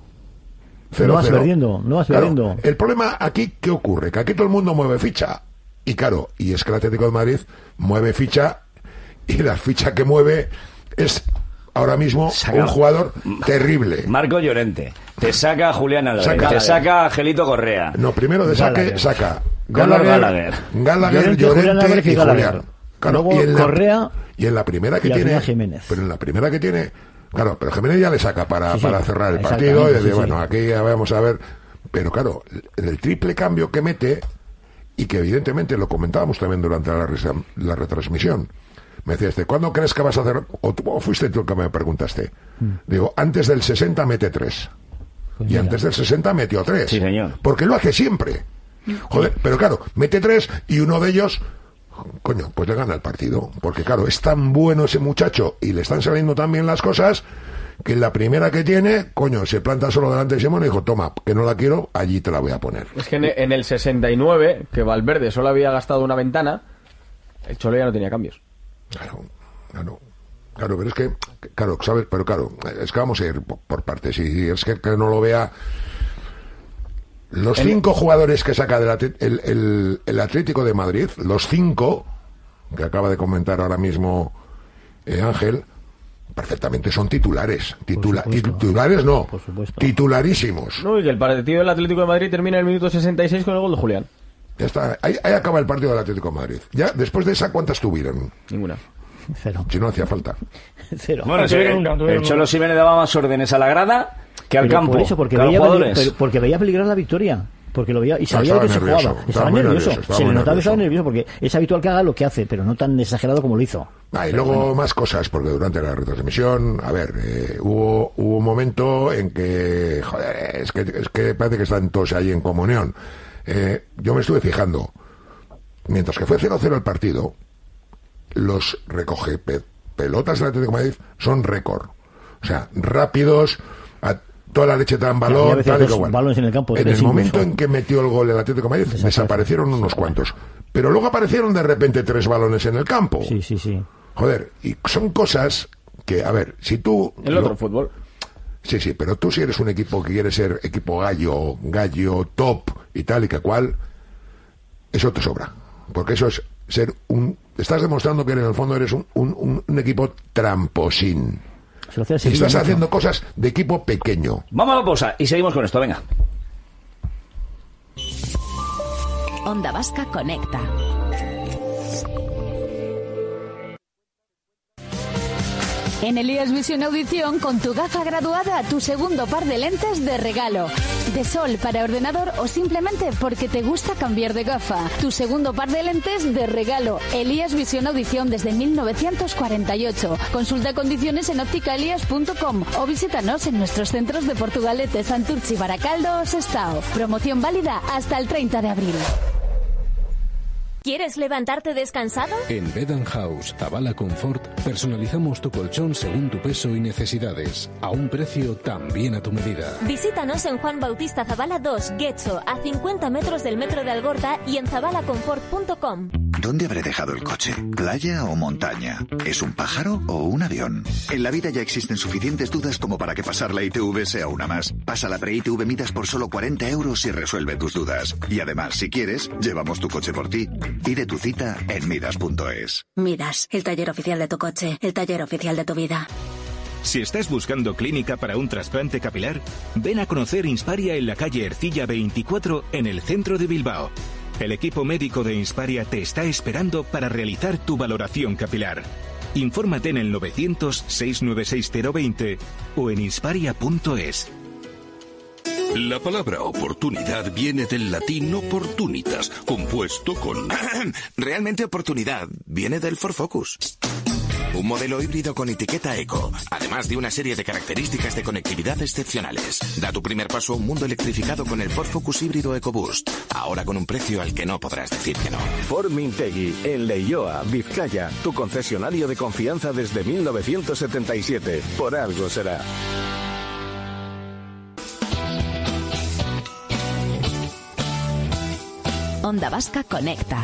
No vas perdiendo. El problema aquí, ¿qué ocurre? Que aquí todo el mundo mueve ficha. Y claro, y es que el Atlético de Madrid mueve ficha, y la ficha que mueve es ahora mismo un jugador terrible. Marco Llorente, te saca a Julián Álvarez, te saca a Angelito Correa. No, primero de saca Gallagher, Llorente y Julián. Claro, luego Correa y en la primera que tiene Jiménez. Pero en la primera que tiene, claro, pero Jiménez ya le saca para cerrar el partido, y dice, bueno, aquí ya vamos a ver. Pero claro, el triple cambio que mete, y que evidentemente lo comentábamos también durante la retransmisión. Me decías, ¿cuándo crees que vas a hacer? O fuiste tú el que me preguntaste. Digo, antes del 60 mete 3. Pues y antes del 60 metió 3. Sí, señor. Porque lo hace siempre. Joder, pero claro, mete 3 y uno de ellos, coño, pues le gana el partido. Porque claro, es tan bueno ese muchacho y le están saliendo tan bien las cosas, que en la primera que tiene, coño, se planta solo delante de Simón y dijo, toma, que no la quiero, allí te la voy a poner. Es que en el 69, que Valverde solo había gastado una ventana, el Cholo ya no tenía cambios. Claro, pero es que, claro, ¿sabes? Pero claro, es que vamos a ir por partes, y es que no lo vea. Los 5 jugadores que saca el Atlético de Madrid, los 5, que acaba de comentar ahora mismo Ángel, perfectamente son titulares. Titulares no, titularísimos. No, y que el partido del Atlético de Madrid termina en el minuto 66 con el gol de Julián. Ya está, ahí acaba el partido del Atlético de Madrid. Ya, después de esa, ¿cuántas tuvieron? Ninguna. Cero. Si no hacía falta. Cero. Bueno, el Cholo Simeone daba más órdenes a la grada que al campo. Por eso, porque veía peligrar la victoria. Porque lo veía y sabía que se jugaba. Estaba nervioso. Se le notaba que estaba nervioso porque es habitual que haga lo que hace, pero no tan exagerado como lo hizo. Y luego más cosas, porque durante la retransmisión, hubo un momento en que, joder, es que parece que están todos ahí en comunión. Yo me estuve fijando, mientras que fue 0-0 el partido, los recoge pelotas del Atlético de Madrid son récord. O sea, rápidos, toda la leche tan balón, tal y igual. Balones en el campo. En el momento en que metió el gol el Atlético de Madrid, desaparecieron unos cuantos. Pero luego aparecieron de repente 3 balones en el campo. Sí. Joder, y son cosas que, si tú... El otro fútbol. Sí, pero tú si eres un equipo que quiere ser equipo gallo, top y tal y que cual, eso te sobra. Porque eso es ser estás demostrando que en el fondo eres un equipo tramposín. Y estás haciendo cosas de equipo pequeño. Vamos a la pausa y seguimos con esto, venga. Onda Vasca conecta. En Elías Visión Audición, con tu gafa graduada, tu segundo par de lentes de regalo. De sol para ordenador o simplemente porque te gusta cambiar de gafa. Tu segundo par de lentes de regalo. Elías Visión Audición desde 1948. Consulta condiciones en opticaelias.com o visítanos en nuestros centros de Portugalete, Santurchi, Baracaldo o Sestao. Promoción válida hasta el 30 de abril. ¿Quieres levantarte descansado? En Bed & House, Zavala Confort, personalizamos tu colchón según tu peso y necesidades, a un precio también a tu medida. Visítanos en Juan Bautista Zavala 2, Guecho, a 50 metros del metro de Algorta y en zabalaconfort.com. ¿Dónde habré dejado el coche? ¿Playa o montaña? ¿Es un pájaro o un avión? En la vida ya existen suficientes dudas como para que pasar la ITV sea una más. Pasa la pre-ITV Midas por solo 40 euros y resuelve tus dudas. Y además, si quieres, llevamos tu coche por ti. Pide tu cita en Midas.es. Midas, el taller oficial de tu coche, el taller oficial de tu vida. Si estás buscando clínica para un trasplante capilar, ven a conocer Insparia en la calle Ercilla 24 en el centro de Bilbao. El equipo médico de Insparia te está esperando para realizar tu valoración capilar. Infórmate en el 900-696-020 o en insparia.es. La palabra oportunidad viene del latín opportunitas, compuesto con... Realmente oportunidad viene del Ford Focus. Un modelo híbrido con etiqueta eco, además de una serie de características de conectividad excepcionales. Da tu primer paso a un mundo electrificado con el Ford Focus híbrido EcoBoost. Ahora con un precio al que no podrás decir que no. Ford Mintegui, en Leioa, Vizcaya. Tu concesionario de confianza desde 1977. Por algo será. Onda Vasca conecta.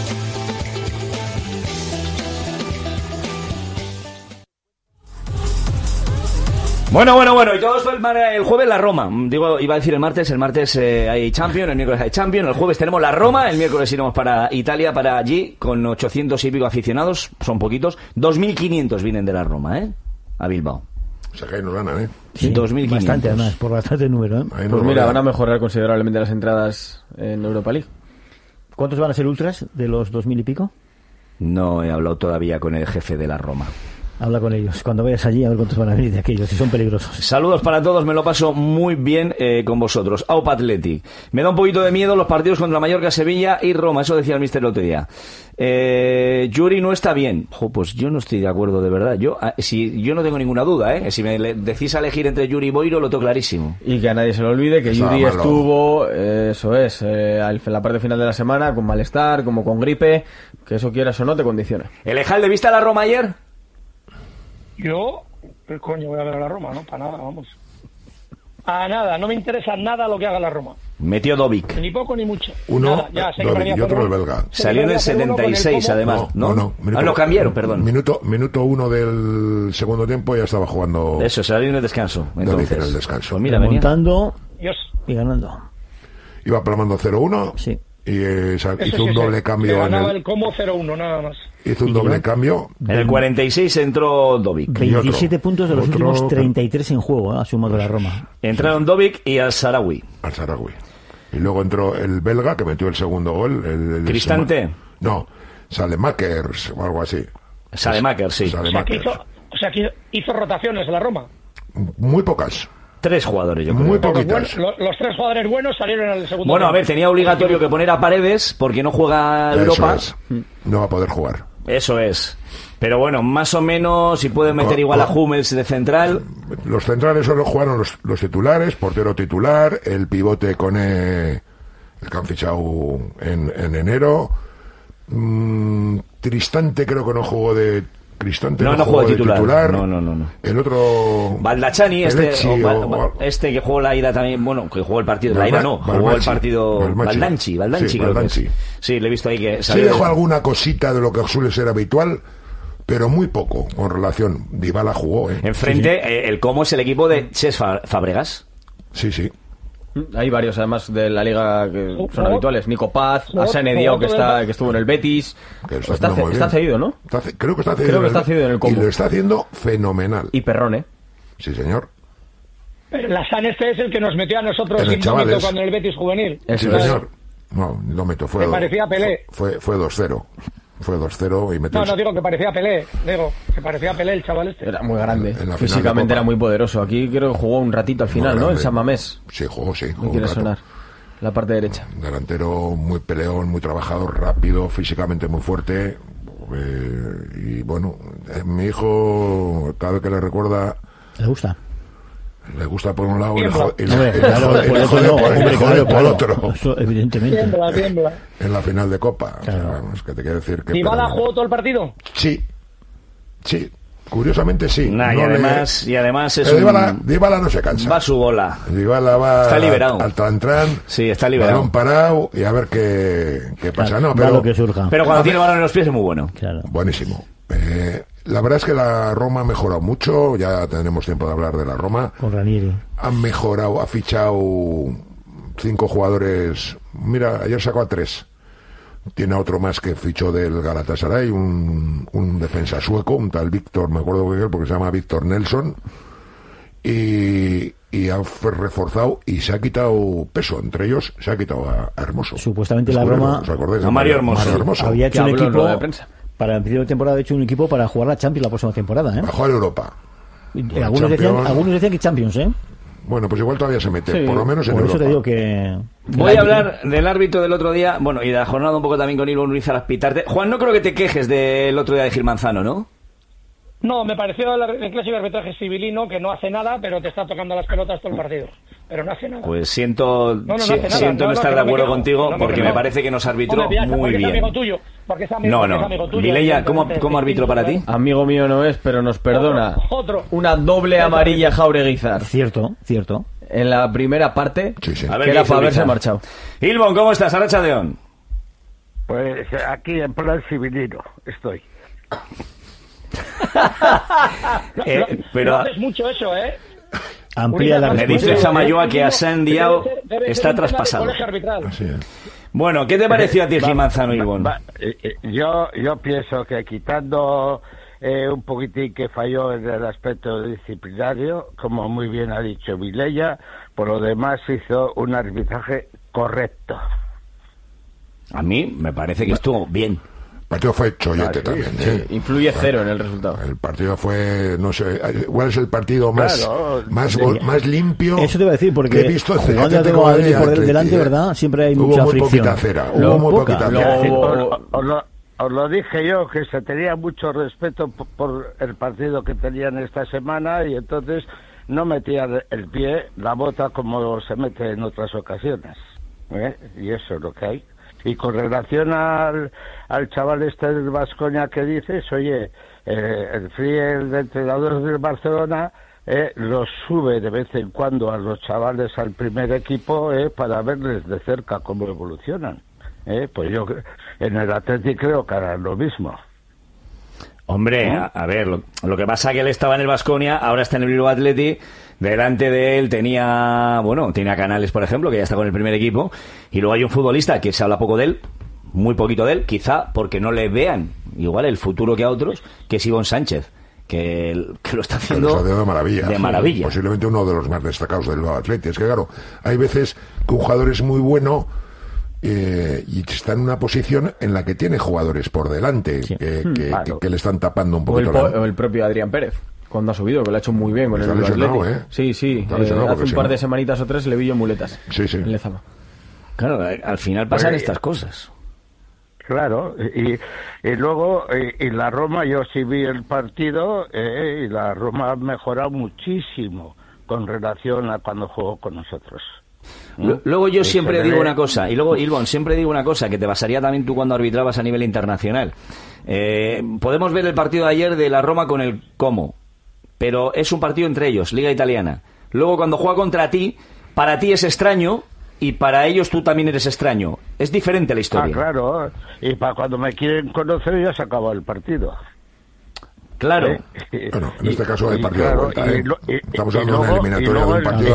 Bueno, y todo esto el jueves la Roma. Digo, iba a decir el martes hay Champions, el miércoles hay Champions, el jueves tenemos la Roma, el miércoles iremos para Italia, para allí, con 800 y pico aficionados, son poquitos, 2.500 vienen de la Roma, a Bilbao. O sea que ahí nos ganan, Sí, 2.500. Bastante, además, por bastante número, Pues mira, van a mejorar considerablemente las entradas en Europa League. ¿Cuántos van a ser ultras de los 2.000 y pico? No he hablado todavía con el jefe de la Roma. Habla con ellos. Cuando vayas allí, a ver cuántos van a venir de aquellos, si son peligrosos. Saludos para todos, me lo paso muy bien con vosotros. Aupa Athletic. Me da un poquito de miedo los partidos contra Mallorca, Sevilla y Roma, eso decía el míster el otro día. Yuri no está bien. Pues yo no estoy de acuerdo, de verdad. Yo no tengo ninguna duda, Si me decís a elegir entre Yuri y Boiro, lo tengo clarísimo. Y que a nadie se le olvide que Yuri estuvo, en la parte final de la semana, con malestar, como con gripe, que eso quieras o no te condiciona. ¿El Ejal de vista a la Roma ayer? Yo, ¿qué coño voy a ver a la Roma? No, para nada, vamos. A nada, no me interesa nada lo que haga la Roma. Metió Dovic. Ni poco ni mucho. Uno, Dovic y otro el belga. Salió en el 76, además. No, lo cambiaron, perdón. Minuto 1 del segundo tiempo ya estaba jugando. Eso, salió en el descanso. Entonces, en el descanso. Pues mira, montando y ganando. Iba plamando 0-1. Sí. Y hizo un doble cambio. Ganaba el como 0-1, nada más. Hizo un doble cambio. En el 46 entró Dovic. 27 puntos de los últimos 33 en juego, ha sumado la Roma. Entraron Dovic y Al-Sarawi. Y luego entró el belga, que metió el segundo gol. ¿Cristante? No, Salemakers o algo así. Saelemaekers, sí. O sea que hizo rotaciones en la Roma. Muy pocas. 3 jugadores, yo creo. Muy poquitas. Los 3 jugadores buenos salieron al segundo. Bueno, a ver, tenía obligatorio que poner a Paredes porque no juega Europa. No va a poder jugar. Eso es. Pero bueno, más o menos, si pueden meter igual a Hummels de central. Los centrales solo jugaron los titulares, portero titular, el pivote con el que han fichado en enero. Tristante creo que no jugó de... Cristante no jugó de titular. No. El otro... Baldachani, este que jugó la ida también, bueno, que jugó el partido. La ida no, jugó el partido... Baldanchi, creo que es. Sí, le he visto ahí que... Sí dejó alguna cosita de lo que suele ser habitual, pero muy poco con relación. Dybala jugó, Enfrente, el Como es el equipo de Cesc Fábregas. Sí. Hay varios, además, de la liga que son habituales. Nico Paz, Asane Diao, que estuvo en el Betis. Está cedido, ¿no? Creo que está cedido en el Como. Y lo está haciendo fenomenal. Y Perrone. Sí, señor. Pero la Asane es el que nos metió a nosotros indómito cuando en el Betis juvenil. Sí, señor. No, indómito fue... Me parecía Pelé. Fue 2-0. Fue 2-0 y metió... No digo que parecía Pelé, que parecía Pelé el chaval este. Era muy grande, físicamente era muy poderoso. Aquí creo que jugó un ratito al final, ¿no? En San Mamés. Sí, jugó me quiere sonar. La parte derecha. Delantero muy peleón, muy trabajador, rápido, físicamente muy fuerte. Y bueno, mi hijo, cada vez que le recuerda... Le gusta por un lado y le jode por otro. Eso, evidentemente. Tiembla. En la final de Copa. Claro. O sea, vamos, que te quiero decir que... ¿Dybala jugó todo el partido? Sí. Curiosamente sí. Y además es Dybala no se cansa. Va a su bola. Dybala va está liberado. Al tran. Sí, está liberado. Balón parado y a ver qué pasa. Claro, pero lo que surja. Pero cuando tiene balón en los pies es muy bueno. Claro. Buenísimo. La verdad es que la Roma ha mejorado mucho. Ya tendremos tiempo de hablar de la Roma. Con Ranieri. Han mejorado, ha fichado 5 jugadores. Mira, ayer sacó a 3. Tiene a otro más que fichó del Galatasaray, un defensa sueco, un tal Víctor, me acuerdo de él porque se llama Víctor Nelson. Y ha reforzado y se ha quitado peso. Entre ellos se ha quitado a Hermoso. Supuestamente la Roma... ¿Os acordáis? A Mario Hermoso. Había hecho un equipo... Para el principio de temporada ha hecho un equipo para jugar la Champions la próxima temporada, Para jugar Europa. Algunos decían que Champions, Bueno, pues igual todavía se mete, por lo menos en Europa. Por eso te digo que... Voy a hablar del árbitro del otro día, bueno, y de la jornada un poco también con Ilvo Ruiz Alaspitarte. Juan, no creo que te quejes del otro día de Gil Manzano, ¿no? No, me pareció el clásico arbitraje civilino que no hace nada, pero te está tocando las pelotas todo el partido. Pero no hace nada. Pues siento no estar de acuerdo contigo, porque me parece que nos arbitró muy bien. Es amigo tuyo, porque es amigo tuyo. Vileya, ¿cómo árbitro para ti? Amigo mío no es, pero nos perdona. Una doble amarilla Jaureguizar. Cierto. En la primera parte, sí. Que era para haberse marchado. Ilbon, ¿cómo estás? Arratsaldeon. Pues aquí en plan civilino estoy. Pero haces mucho eso, Amplía la respuesta. Me dice Samayoa que Asane Diao está traspasado. Bueno, ¿qué te pareció a ti Gil Manzano, Ilbon? Yo pienso que quitando un poquitín que falló en el aspecto disciplinario, como muy bien ha dicho Vileya, por lo demás hizo un arbitraje correcto. A mí me parece que estuvo bien. El partido fue chollete también. Sí. Influye 0 en el resultado. El partido fue, no sé, igual es el partido más limpio. Eso te iba a decir, porque he visto jugando de Madrid por delante, ¿verdad? Siempre hay mucha fricción. Hubo muy poquita cera. Os lo dije yo, que se tenía mucho respeto por el partido que tenían esta semana y entonces no metían el pie, la bota como se mete en otras ocasiones. Y eso es lo que hay. Y con relación al chaval este del Baskonia que dices, oye, el entrenador del Barcelona los sube de vez en cuando a los chavales al primer equipo para verles de cerca cómo evolucionan. Pues yo en el Atlético creo que harán lo mismo. Hombre, a ver, lo que pasa es que él estaba en el Baskonia, ahora está en el Bilbao Athletic. Delante de él tenía Canales, por ejemplo, que ya está con el primer equipo, y luego hay un futbolista que se habla poco de él, muy poquito de él, quizá porque no le vean igual el futuro que a otros, que es Ivonne Sánchez, que lo está haciendo de maravilla. De maravilla. Posiblemente uno de los más destacados del Bilbao Athletic. Es que claro, hay veces que un jugador es muy bueno y está en una posición en la que tiene jugadores por delante que le están tapando un poquito. O el propio Adrián Pérez, cuando ha subido, que lo ha hecho muy bien con el Atlético. Sí, hace un par de semanitas o 3 le vi yo en muletas. Sí. En Lezama. Claro, al final pasan estas cosas. Claro, y luego y la Roma, yo sí vi el partido y la Roma ha mejorado muchísimo con relación a cuando jugó con nosotros. Luego yo siempre digo una cosa, y luego Ilbon, siempre digo una cosa que te pasaría también tú cuando arbitrabas a nivel internacional. Podemos ver el partido de ayer de la Roma con el Como, pero es un partido entre ellos, Liga Italiana. Luego cuando juega contra ti, para ti es extraño y para ellos tú también eres extraño. Es diferente la historia. Claro, y para cuando me quieren conocer ya se acabó el partido. Claro. Bueno, en este caso hay partido de vuelta. Estamos hablando de una eliminatoria de un partido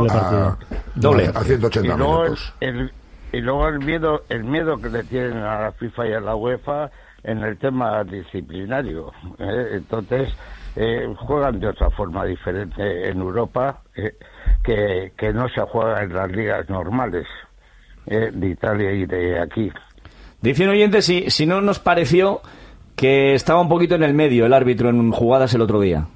a 180 minutos. Y luego el miedo que le tienen a la FIFA y a la UEFA en el tema disciplinario. Entonces, juegan de otra forma diferente en Europa, que no se juega en las ligas normales de Italia y de aquí. Dice un oyente si no nos pareció que estaba un poquito en el medio el árbitro en jugadas el otro día.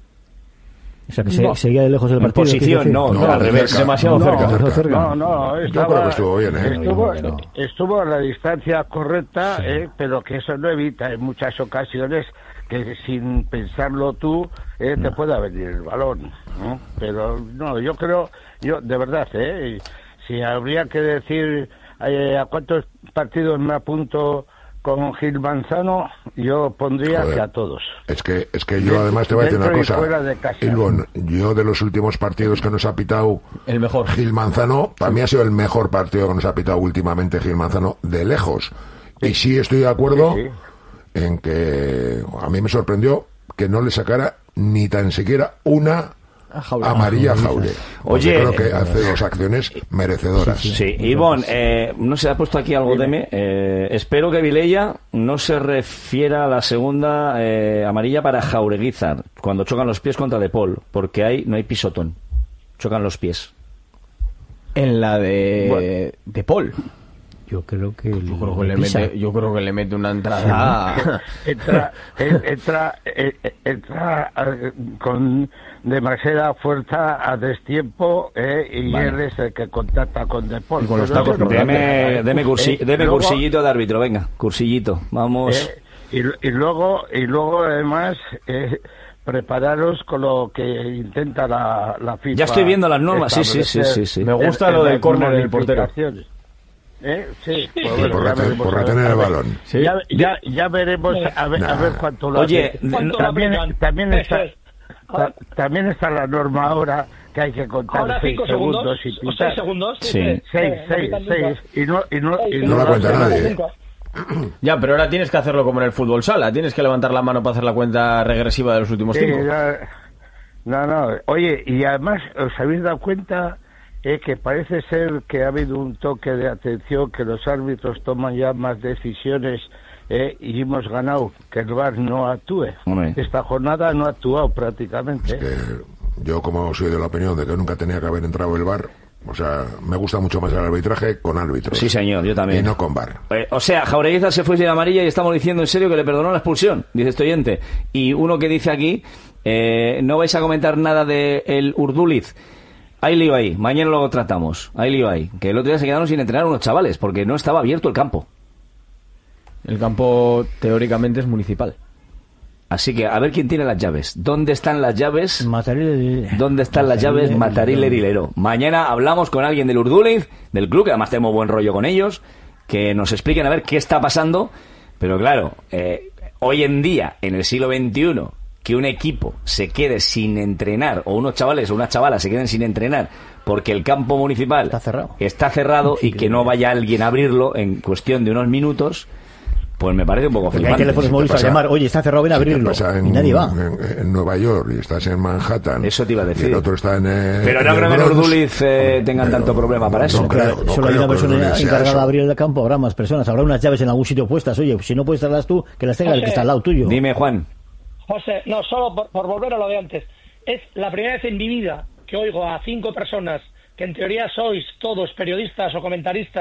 O sea, que seguía de lejos del partido. En posición, no, al revés. Demasiado cerca. No, yo creo que estuvo bien, estuvo a la distancia correcta, pero que eso no evita en muchas ocasiones que sin pensarlo tú te pueda venir el balón, ¿no? Pero no, yo creo, de verdad, si habría que decir a cuántos partidos me apunto con Gil Manzano, yo pondría que a todos. Es que yo además te voy a decir una cosa, Ilbon, yo de los últimos partidos que nos ha pitado el mejor Gil Manzano, para mí ha sido el mejor partido que nos ha pitado últimamente Gil Manzano, de lejos. Y sí estoy de acuerdo en que a mí me sorprendió que no le sacara ni tan siquiera una amarilla a Jaure. Oye, creo que hace 2 acciones merecedoras. Sí, Ivonne, no se ha puesto aquí algo espero que Vilella no se refiera a la segunda amarilla para Jaureguizar cuando chocan los pies contra De Paul, porque no hay pisotón, chocan los pies. En la de Paul. Yo creo que le mete una entrada. Entra con demasiada fuerza a destiempo y él es el que contacta con De Paul. Deme cursillito de árbitro, venga, cursillito, vamos. Y luego además prepararos con lo que intenta la FIFA. Ya estoy viendo las normas, sí. Me gusta lo del córner del portero. Sí, por retener el balón. ¿Sí? Ya veremos a ver cuánto lo hace. También está la norma ahora que hay que contar 6 segundos y pitar. 6 segundos. Sí. 6 y no la cuenta nadie. Ya, pero ahora tienes que hacerlo como en el fútbol sala, tienes que levantar la mano para hacer la cuenta regresiva de los últimos 5. No. Oye, y además, ¿os habéis dado cuenta que parece ser que ha habido un toque de atención, que los árbitros toman ya más decisiones y hemos ganado que el VAR no actúe? Esta jornada no ha actuado prácticamente. Es que yo, como soy de la opinión de que nunca tenía que haber entrado el VAR, o sea, me gusta mucho más el arbitraje con árbitros. Sí, señor, yo también. Y no con VAR. O sea, Jaureguizar se fue sin amarilla y estamos diciendo en serio que le perdonó la expulsión, dice este oyente. Y uno que dice aquí, no vais a comentar nada de el Urduliz. Hay lío ahí, mañana lo tratamos. Hay lío ahí. Que el otro día se quedaron sin entrenar unos chavales porque no estaba abierto el campo. El campo teóricamente es municipal. Así que a ver quién tiene las llaves. ¿Dónde están las llaves? ¿Dónde están las llaves? Matarilerilero. Mañana hablamos con alguien del Urduliz, del club, que además tenemos buen rollo con ellos, que nos expliquen a ver qué está pasando. Pero claro, hoy en día, en el siglo XXI, que un equipo se quede sin entrenar, o unos chavales o unas chavalas se queden sin entrenar porque el campo municipal está cerrado y que no vaya alguien a abrirlo en cuestión de unos minutos, pues me parece un poco flipante. Hay teléfonos móviles para llamar, oye, está cerrado, ven a abrirlo, y nadie va. En Nueva York, y estás en Manhattan. Eso te iba a decir. Y el otro está pero no creo que en Urduliz tengan tanto problema para eso. Solo hay una persona encargada de abrir el campo, habrá más personas, habrá unas llaves en algún sitio puestas. Oye, si no puedes traerlas tú, que las tenga el que está al lado tuyo. Dime, Juan. José, no, solo por volver a lo de antes. Es la primera vez en mi vida que oigo a 5 personas que en teoría sois todos periodistas o comentaristas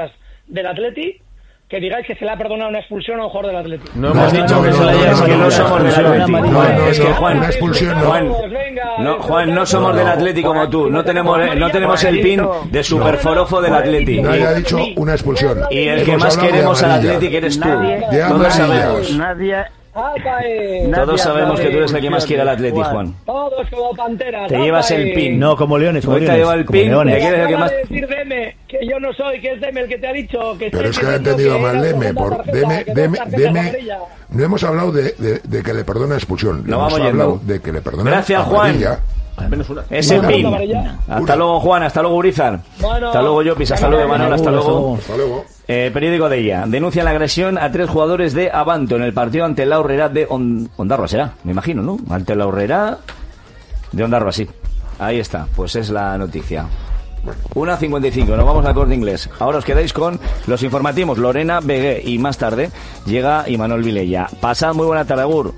del Atleti, que digáis que se le ha perdonado una expulsión a un jugador del Atleti. No hemos dicho que se le haya, es que no somos del Atleti. Es que Juan, una expulsión Juan, no somos del Atleti como tú. No tenemos el pin de superforofo del Atleti. Nadie ha dicho una expulsión. Y el que más queremos al Atleti que eres tú. Todos sabemos. Todos sabemos que tú eres el que más quiere al Atleti, Juan. Todos como panteras. Te llevas el pin. No, como leones. Como te lleva el pin. ¿Qué quieres el que más? Decir Deme, que yo no soy, que es Deme el que te ha dicho. Pero es que ha entendido mal Deme. Deme. No hemos hablado de que le perdona expulsión. No vamos hablado de que le perdona. Gracias, Juan. Ese pin. Hasta luego, Juan. Hasta luego, Urizar. Hasta luego, Llopis. Hasta luego, Manuel. Hasta luego. Periódico de ella. Denuncia la agresión a 3 jugadores de Abanto en el partido ante la Horrera de Ondarroa, será, me imagino, ¿no? Ante la Horrera de Ondarroa, sí. Ahí está, pues es la noticia. 1:55, nos vamos al Corte Inglés. Ahora os quedáis con los informativos Lorena Begué y más tarde llega Imanol Vilella. Pasad muy buena tarde, agur.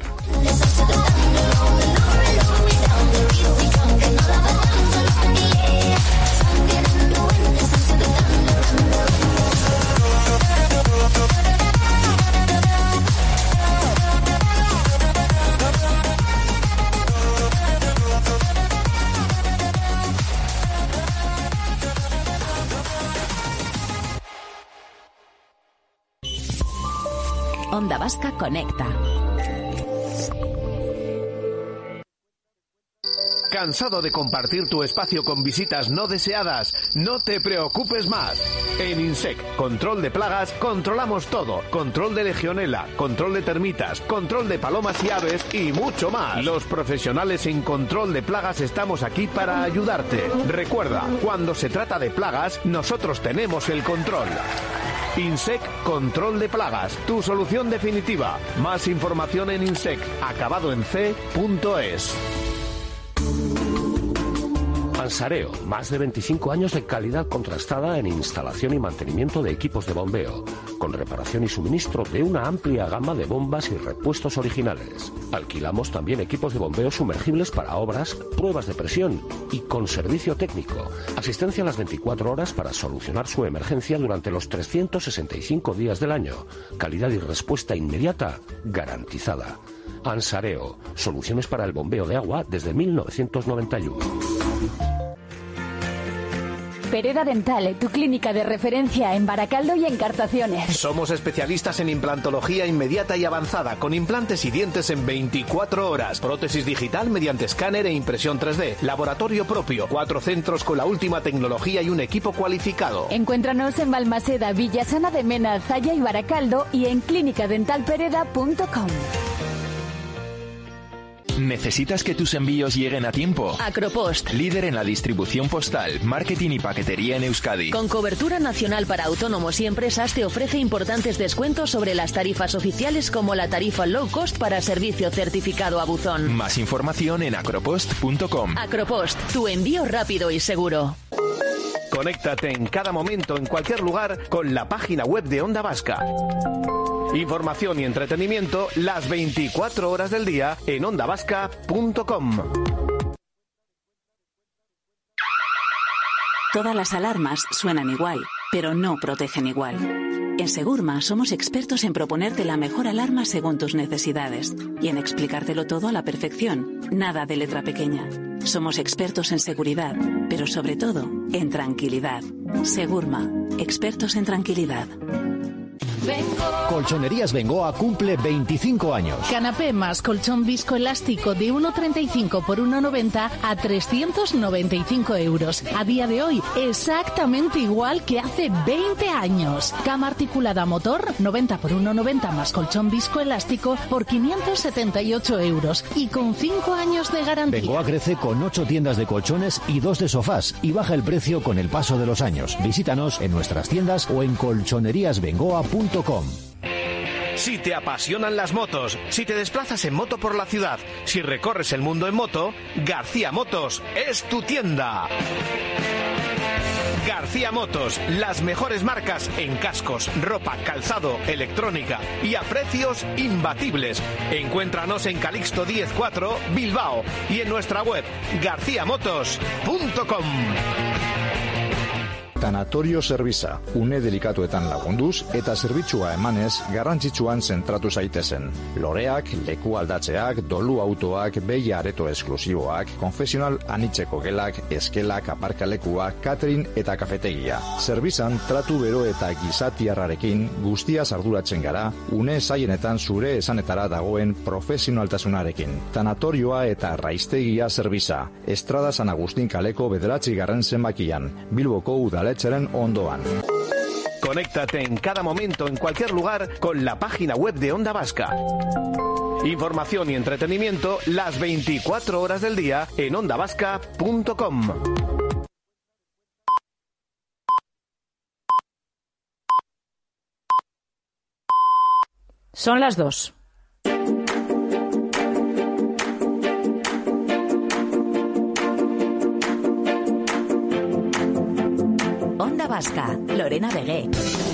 Onda Vasca Conecta. ¿Cansado de compartir tu espacio con visitas no deseadas? No te preocupes más. En INSEC, control de plagas, controlamos todo. Control de legionela, control de termitas, control de palomas y aves y mucho más. Los profesionales en control de plagas estamos aquí para ayudarte. Recuerda, cuando se trata de plagas, nosotros tenemos el control. INSEC Control de Plagas, tu solución definitiva. Más información en INSEC, acabado en c.es. Ansareo, más de 25 años de calidad contrastada en instalación y mantenimiento de equipos de bombeo, con reparación y suministro de una amplia gama de bombas y repuestos originales. Alquilamos también equipos de bombeo sumergibles para obras, pruebas de presión y con servicio técnico. Asistencia a las 24 horas para solucionar su emergencia durante los 365 días del año. Calidad y respuesta inmediata garantizada. Ansareo, soluciones para el bombeo de agua desde 1991. Pereda Dental, tu clínica de referencia en Baracaldo y Encartaciones. Somos especialistas en implantología inmediata y avanzada, con implantes y dientes en 24 horas, prótesis digital mediante escáner e impresión 3D, laboratorio propio, 4 centros con la última tecnología y un equipo cualificado. Encuéntranos en Balmaseda, Villasana de Mena, Zaya y Baracaldo y en clinicadentalpereda.com. ¿Necesitas que tus envíos lleguen a tiempo? Acropost, líder en la distribución postal, marketing y paquetería en Euskadi. Con cobertura nacional para autónomos y empresas, te ofrece importantes descuentos sobre las tarifas oficiales, como la tarifa low cost para servicio certificado a buzón. Más información en acropost.com. Acropost, tu envío rápido y seguro. Conéctate en cada momento, en cualquier lugar, con la página web de Onda Vasca. Información y entretenimiento las 24 horas del día en ondavasca.com. Todas las alarmas suenan igual, pero no protegen igual. En Segurma somos expertos en proponerte la mejor alarma según tus necesidades y en explicártelo todo a la perfección, nada de letra pequeña. Somos expertos en seguridad, pero sobre todo en tranquilidad. Segurma, expertos en tranquilidad. Colchonerías Bengoa cumple 25 años. Canapé más colchón viscoelástico de 1,35 por 1,90 a 395 euros. A día de hoy, exactamente igual que hace 20 años. Cama articulada motor, 90 por 1,90 más colchón viscoelástico por 578 euros. Y con 5 años de garantía. Bengoa crece con 8 tiendas de colchones y 2 de sofás y baja el precio con el paso de los años. Visítanos en nuestras tiendas o en colchoneríasbengoa.com. Si te apasionan las motos, si te desplazas en moto por la ciudad, si recorres el mundo en moto, García Motos es tu tienda. García Motos, las mejores marcas en cascos, ropa, calzado, electrónica y a precios imbatibles. Encuéntranos en Calixto 10-4, Bilbao, y en nuestra web garciamotos.com. Tanatorio Zerbisa, une delikatuetan lagunduz eta zerbitzua emanez garrantzitsuan zentratu zaitezen. Loreak, leku aldatzeak, dolu autoak, behi areto esklusiboak, konfesional anitzeko gelak, eskelak, aparkalekuak, catering eta kafetegia. Zerbizan tratu bero eta gizatiarrarekin guztia arduratzen gara, une zaienetan zure esanetara dagoen profesionaltasunarekin. Tanatorioa eta raiztegia Zerbisa, Estrada San Agustín kaleko 9. zenbakian, Bilboko udaletxeren ondoan. Conéctate en cada momento, en cualquier lugar, con la página web de Onda Vasca. Información y entretenimiento las 24 horas del día en ondavasca.com. Son las 2. Onda Vasca, Lorena Begué.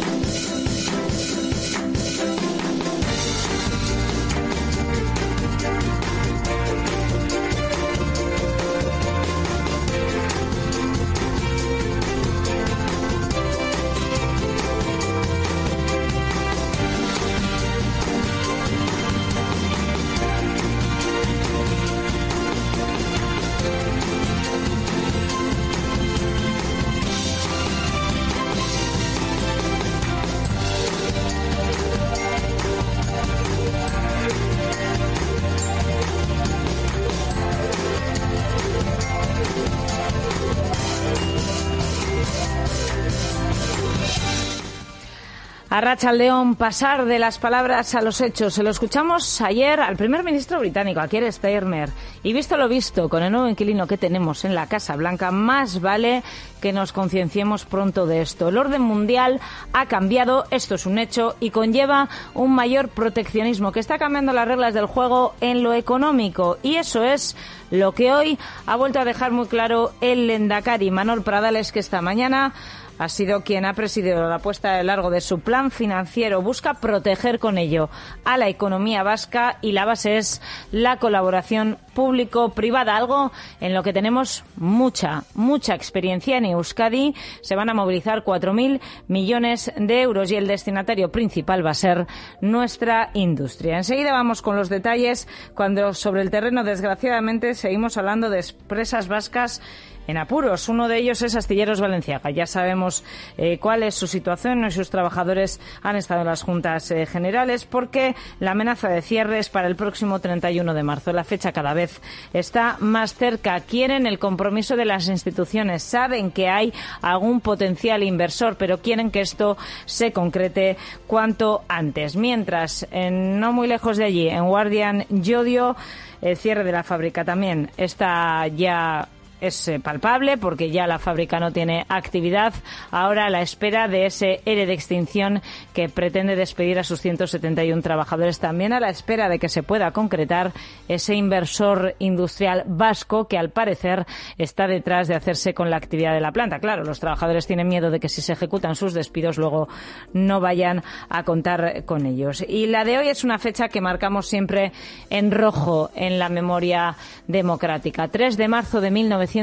Arratsaldeón, pasar de las palabras a los hechos. Se lo escuchamos ayer al primer ministro británico, a Keir Starmer. Y visto lo visto, con el nuevo inquilino que tenemos en la Casa Blanca, más vale que nos concienciemos pronto de esto. El orden mundial ha cambiado, esto es un hecho, y conlleva un mayor proteccionismo que está cambiando las reglas del juego en lo económico. Y eso es lo que hoy ha vuelto a dejar muy claro el Lehendakari Manol Pradales, que esta mañana ha sido quien ha presidido la puesta de largo de su plan financiero. Busca proteger con ello a la economía vasca y la base es la colaboración público-privada, algo en lo que tenemos mucha experiencia en Euskadi. Se van a movilizar 4.000 millones de euros y el destinatario principal va a ser nuestra industria. Enseguida vamos con los detalles cuando sobre el terreno, desgraciadamente, seguimos hablando de empresas vascas en apuros. Uno de ellos es Astilleros Balenciaga. Ya sabemos cuál es su situación y sus trabajadores han estado en las juntas generales porque la amenaza de cierre es para el próximo 31 de marzo. La fecha cada vez está más cerca. Quieren el compromiso de las instituciones. Saben que hay algún potencial inversor, pero quieren que esto se concrete cuanto antes. Mientras, no muy lejos de allí, en Guardian Llodio, el cierre de la fábrica también está ya es palpable porque ya la fábrica no tiene actividad. Ahora a la espera de ese ERE de extinción que pretende despedir a sus 171 trabajadores. También a la espera de que se pueda concretar ese inversor industrial vasco que al parecer está detrás de hacerse con la actividad de la planta. Claro, los trabajadores tienen miedo de que si se ejecutan sus despidos luego no vayan a contar con ellos. Y la de hoy es una fecha que marcamos siempre en rojo en la memoria democrática. 3 de marzo de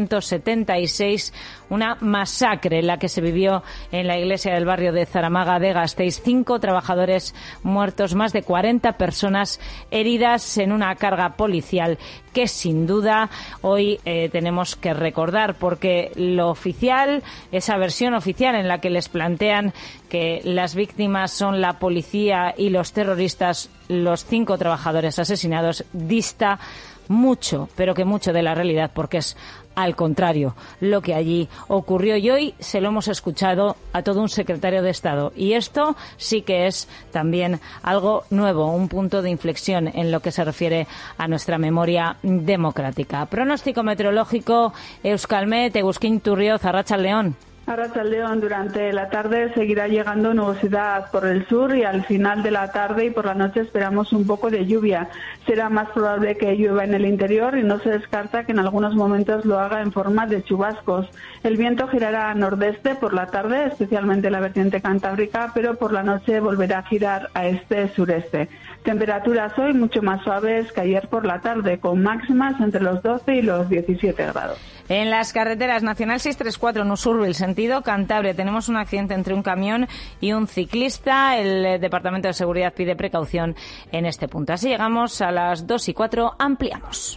1976, una masacre en la que se vivió en la iglesia del barrio de Zaramaga de Gasteiz. 5 trabajadores muertos, más de 40 personas heridas en una carga policial que sin duda hoy tenemos que recordar, porque lo oficial, esa versión oficial en la que les plantean que las víctimas son la policía y los terroristas, los 5 trabajadores asesinados, dista mucho, pero que mucho de la realidad, porque es al contrario lo que allí ocurrió. Y hoy se lo hemos escuchado a todo un secretario de Estado. Y esto sí que es también algo nuevo, un punto de inflexión en lo que se refiere a nuestra memoria democrática. Pronóstico meteorológico, Euskalmet, Eguskin Turrioz, Arratsaldeón. Arratsaldeón, durante la tarde seguirá llegando nubosidad por el sur y al final de la tarde y por la noche esperamos un poco de lluvia. Será más probable que llueva en el interior y no se descarta que en algunos momentos lo haga en forma de chubascos. El viento girará a nordeste por la tarde, especialmente la vertiente cantábrica, pero por la noche volverá a girar a este-sureste. Temperaturas hoy mucho más suaves que ayer por la tarde, con máximas entre los 12 y los 17 grados. En las carreteras, Nacional 634 en Usurbil, sentido Cantabria, tenemos un accidente entre un camión y un ciclista. El Departamento de Seguridad pide precaución en este punto. Así llegamos a las 2:04, ampliamos.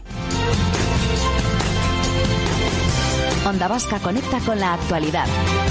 Onda Vasca conecta con la actualidad.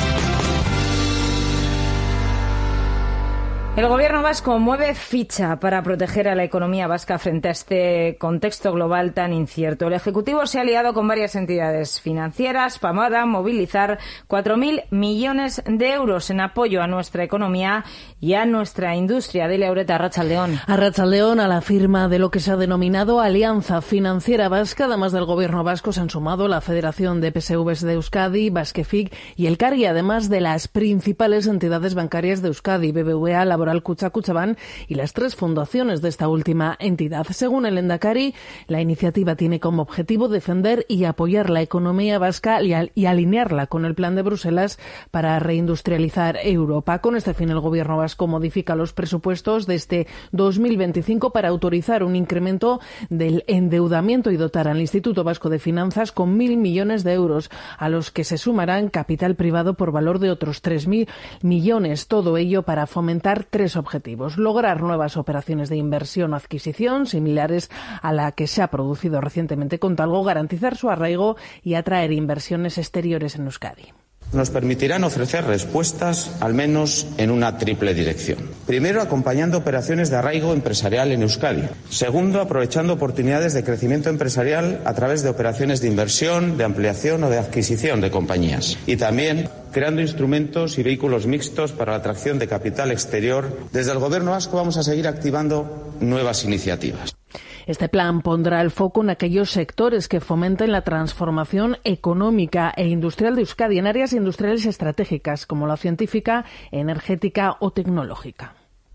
El Gobierno vasco mueve ficha para proteger a la economía vasca frente a este contexto global tan incierto. El Ejecutivo se ha aliado con varias entidades financieras para movilizar 4.000 millones de euros en apoyo a nuestra economía y a nuestra industria. Delia Ureta, Arratsaldeón. Arratsaldeón, a la firma de lo que se ha denominado Alianza Financiera Vasca, además del Gobierno vasco, se han sumado la Federación de PSVs de Euskadi, Basquefic y el CARI, además de las principales entidades bancarias de Euskadi, BBVA, Laboral, Kutxa-Kutxabank y las 3 fundaciones de esta última entidad. Según el Lehendakari, la iniciativa tiene como objetivo defender y apoyar la economía vasca y alinearla con el plan de Bruselas para reindustrializar Europa. Con este fin, el Gobierno vasco modifica los presupuestos de este 2025 para autorizar un incremento del endeudamiento y dotar al Instituto Vasco de Finanzas con 1.000 millones de euros, a los que se sumarán capital privado por valor de otros 3.000 millones. Todo ello para fomentar 3 objetivos: lograr nuevas operaciones de inversión o adquisición similares a la que se ha producido recientemente con Talgo, garantizar su arraigo y atraer inversiones exteriores en Euskadi. Nos permitirán ofrecer respuestas al menos en una triple dirección. Primero, acompañando operaciones de arraigo empresarial en Euskadi. Segundo, aprovechando oportunidades de crecimiento empresarial a través de operaciones de inversión, de ampliación o de adquisición de compañías. Y también creando instrumentos y vehículos mixtos para la atracción de capital exterior. Desde el Gobierno vasco vamos a seguir activando nuevas iniciativas. Este plan pondrá el foco en aquellos sectores que fomenten la transformación económica e industrial de Euskadi en áreas industriales estratégicas como la científica, energética o tecnológica.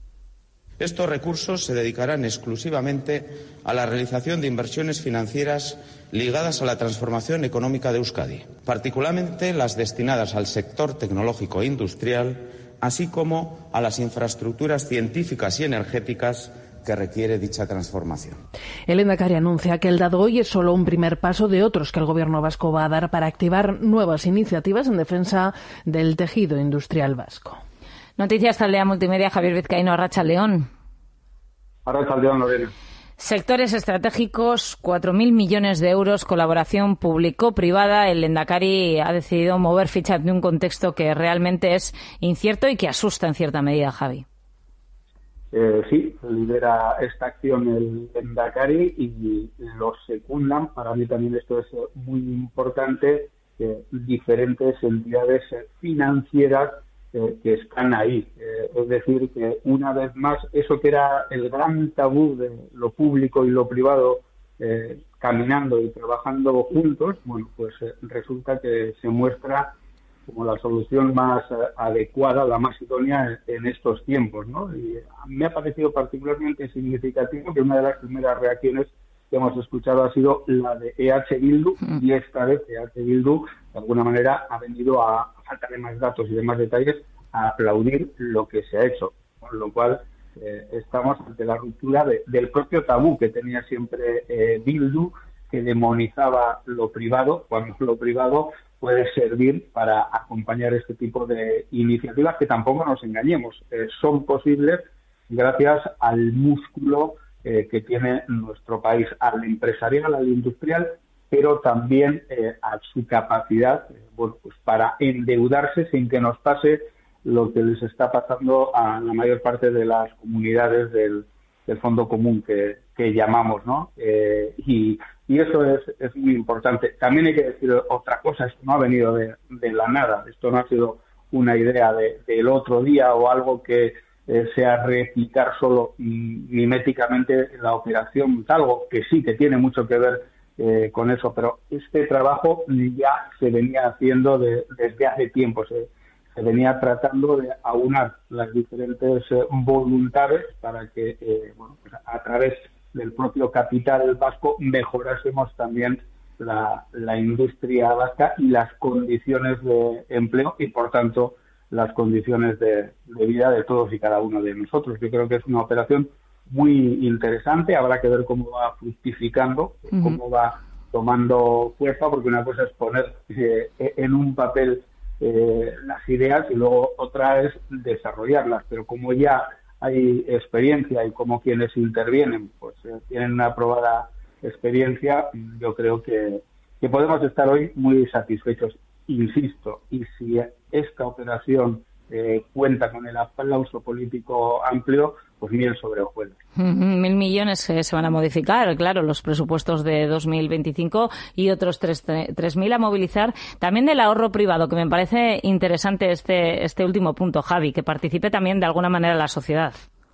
Estos recursos se dedicarán exclusivamente a la realización de inversiones financieras ligadas a la transformación económica de Euskadi, particularmente las destinadas al sector tecnológico e industrial, así como a las infraestructuras científicas y energéticas que requiere dicha transformación. El Lehendakari anuncia que el dado hoy es solo un primer paso de otros que el Gobierno vasco va a dar para activar nuevas iniciativas en defensa del tejido industrial vasco. Noticias Taldea Multimedia, Javier Vizcaíno, Arratsaldeón. Arratsaldeón, Lorena. Sectores estratégicos, 4.000 millones de euros, colaboración público-privada. El Lehendakari ha decidido mover fichas de un contexto que realmente es incierto y que asusta en cierta medida, Javi. Sí, lidera esta acción el Lehendakari y lo secundan. Para mí también esto es muy importante, diferentes entidades financieras que están ahí. Es decir, que una vez más, eso que era el gran tabú de lo público y lo privado caminando y trabajando juntos, bueno, pues resulta que se muestra como la solución más adecuada, la más idónea en estos tiempos, ¿no? Y me ha parecido particularmente significativo que una de las primeras reacciones que hemos escuchado ha sido la de EH Bildu, y esta vez EH Bildu de alguna manera ha venido, a falta de más datos y de más detalles, a aplaudir lo que se ha hecho, con lo cual estamos ante la ruptura del propio tabú que tenía siempre Bildu, que demonizaba lo privado, cuando lo privado puede servir para acompañar este tipo de iniciativas que, tampoco nos engañemos, son posibles gracias al músculo que tiene nuestro país, al empresarial, al industrial, pero también a su capacidad pues para endeudarse sin que nos pase lo que les está pasando a la mayor parte de las comunidades del fondo común que llamamos, ¿no? Y eso es muy importante. También hay que decir otra cosa: esto no ha venido de la nada, esto no ha sido una idea del otro día o algo que sea replicar solo miméticamente la operación Talgo, que sí que tiene mucho que ver con eso, pero este trabajo ya se venía haciendo desde hace tiempo. Se venía tratando de aunar las diferentes voluntades para que pues a través del propio capital vasco mejorásemos también la industria vasca y las condiciones de empleo y, por tanto, las condiciones de vida de todos y cada uno de nosotros. Yo creo que es una operación muy interesante. Habrá que ver cómo va fructificando, cómo va tomando fuerza, porque una cosa es poner en un papel las ideas y luego otra es desarrollarlas, pero como ya hay experiencia y como quienes intervienen pues tienen una probada experiencia, yo creo que podemos estar hoy muy satisfechos. Insisto, y si esta operación cuenta con el aplauso político amplio, pues miel sobre hojuelas. 1.000 millones se van a modificar, claro, los presupuestos de 2025 y otros 3.000 a movilizar. También del ahorro privado, que me parece interesante este último punto, Javi, que participe también de alguna manera la sociedad.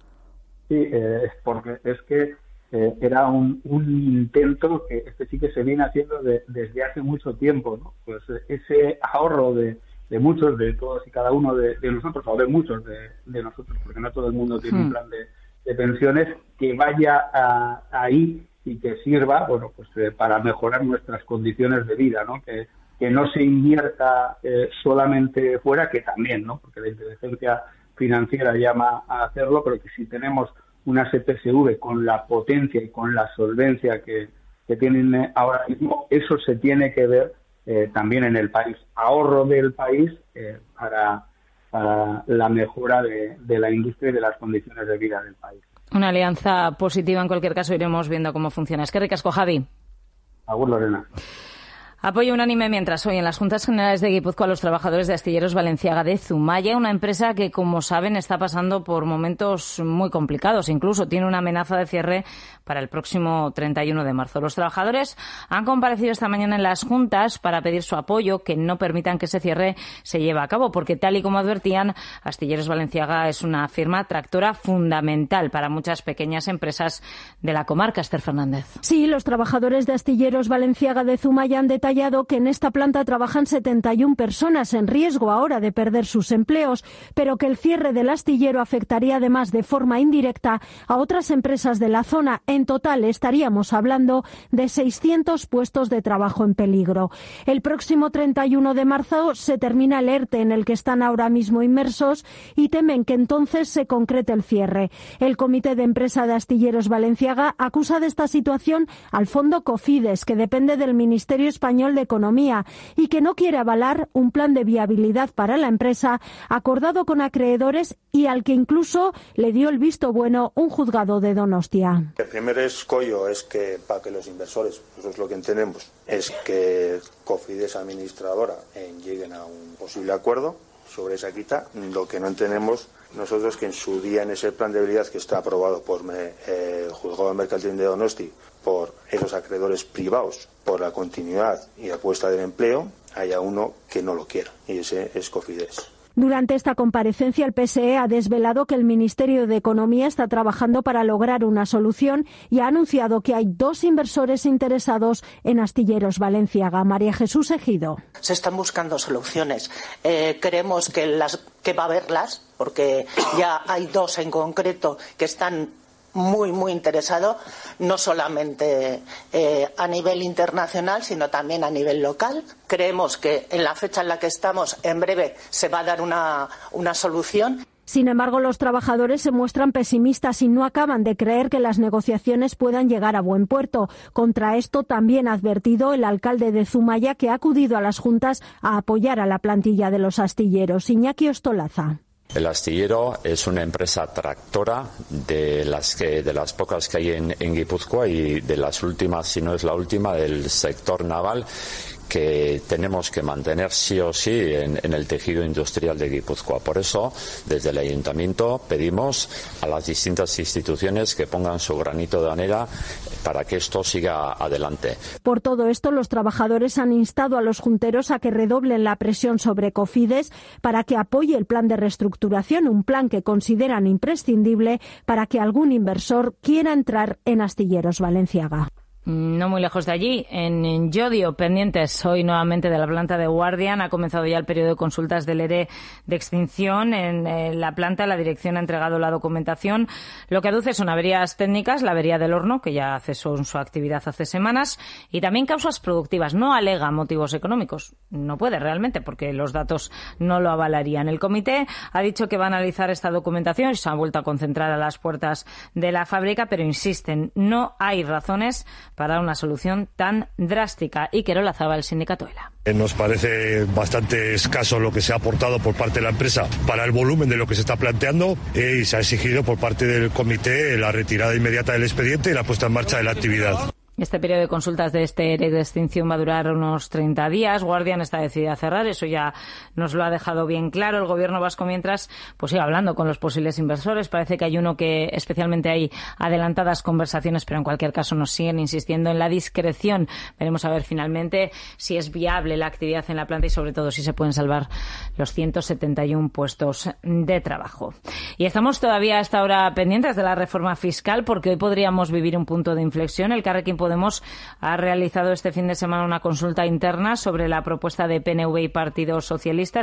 Sí, porque es que era un intento que sí que se viene haciendo desde hace mucho tiempo, ¿no? Pues ese ahorro de muchos, de todos y cada uno de nosotros, o de muchos de nosotros, porque no todo el mundo tiene un plan de pensiones, que vaya ahí y que sirva, bueno, pues para mejorar nuestras condiciones de vida, ¿no? Que no se invierta solamente fuera, que también, ¿no? Porque la inteligencia financiera llama a hacerlo, pero que si tenemos una EPSV con la potencia y con la solvencia que tienen ahora mismo, eso se tiene que ver también en el país. Ahorro del país para la mejora de la industria y de las condiciones de vida del país. Una alianza positiva, en cualquier caso iremos viendo cómo funciona. Es que ricasco, Javi. Agur, Lorena. Apoyo unánime mientras hoy en las Juntas Generales de Guipúzcoa a los trabajadores de Astilleros Balenciaga de Zumaya, una empresa que, como saben, está pasando por momentos muy complicados. Incluso tiene una amenaza de cierre para el próximo 31 de marzo. Los trabajadores han comparecido esta mañana en las Juntas para pedir su apoyo, que no permitan que ese cierre se lleve a cabo, porque tal y como advertían, Astilleros Balenciaga es una firma tractora fundamental para muchas pequeñas empresas de la comarca. Esther Fernández. Sí, los trabajadores de Astilleros Balenciaga de Zumaya han detallado que en esta planta trabajan 71 personas en riesgo ahora de perder sus empleos, pero que el cierre del astillero afectaría además de forma indirecta a otras empresas de la zona. En total estaríamos hablando de 600 puestos de trabajo en peligro. El próximo 31 de marzo se termina el ERTE en el que están ahora mismo inmersos y temen que entonces se concrete el cierre. El Comité de Empresa de Astilleros Balenciaga acusa de esta situación al Fondo Cofides, que depende del Ministerio Español de Economía, y que no quiere avalar un plan de viabilidad para la empresa acordado con acreedores y al que incluso le dio el visto bueno un juzgado de Donostia. El primer escollo es que, para que los inversores, eso es lo que entendemos, es que Cofides administradora lleguen a un posible acuerdo sobre esa quita. Lo que no entendemos nosotros, que en su día, en ese plan de viabilidad que está aprobado por el juzgado mercantil de Donosti, por esos acreedores privados, por la continuidad y apuesta del empleo, haya uno que no lo quiera, y ese es Cofides. Durante esta comparecencia, el PSE ha desvelado que el Ministerio de Economía está trabajando para lograr una solución y ha anunciado que hay 2 inversores interesados en Astilleros Balenciaga. María Jesús Ejido. Se están buscando soluciones. Creemos que va a haberlas, porque ya hay 2 en concreto que están muy interesado, no solamente a nivel internacional, sino también a nivel local. Creemos que en la fecha en la que estamos, en breve, se va a dar una solución. Sin embargo, los trabajadores se muestran pesimistas y no acaban de creer que las negociaciones puedan llegar a buen puerto. Contra esto también ha advertido el alcalde de Zumaya, que ha acudido a las juntas a apoyar a la plantilla de los astilleros. Iñaki Ostolaza. El astillero es una empresa tractora de las pocas que hay en Guipúzcoa y de las últimas, si no es la última, del sector naval, que tenemos que mantener sí o sí en el tejido industrial de Guipúzcoa. Por eso, desde el Ayuntamiento pedimos a las distintas instituciones que pongan su granito de arena para que esto siga adelante. Por todo esto, los trabajadores han instado a los junteros a que redoblen la presión sobre Cofides para que apoye el plan de reestructuración, un plan que consideran imprescindible para que algún inversor quiera entrar en Astilleros Balenciaga. No muy lejos de allí, en Llodio, pendientes hoy nuevamente de la planta de Guardian. Ha comenzado ya el periodo de consultas del ERE de extinción. En la planta la dirección ha entregado la documentación. Lo que aduce son averías técnicas, la avería del horno, que ya cesó su actividad hace semanas, y también causas productivas. No alega motivos económicos. No puede realmente, porque los datos no lo avalarían. El comité ha dicho que va a analizar esta documentación y se ha vuelto a concentrar a las puertas de la fábrica, pero insisten, no hay razones para una solución tan drástica. Y Quero Lazaba, el sindicato ELA. Nos parece bastante escaso lo que se ha aportado por parte de la empresa para el volumen de lo que se está planteando y se ha exigido por parte del comité la retirada inmediata del expediente y la puesta en marcha de la actividad. Este periodo de consultas de este ERE de extinción va a durar unos 30 días. Guardian está decidida a cerrar, eso ya nos lo ha dejado bien claro. El gobierno vasco, mientras, pues sigue hablando con los posibles inversores. Parece que hay uno que especialmente hay adelantadas conversaciones, pero en cualquier caso nos siguen insistiendo en la discreción. Veremos a ver finalmente si es viable la actividad en la planta y sobre todo si se pueden salvar los 171 puestos de trabajo. Y estamos todavía a esta hora pendientes de la reforma fiscal porque hoy podríamos vivir un punto de inflexión. El Carrequín Podemos ha realizado este fin de semana una consulta interna sobre la propuesta de PNV y Partido Socialista.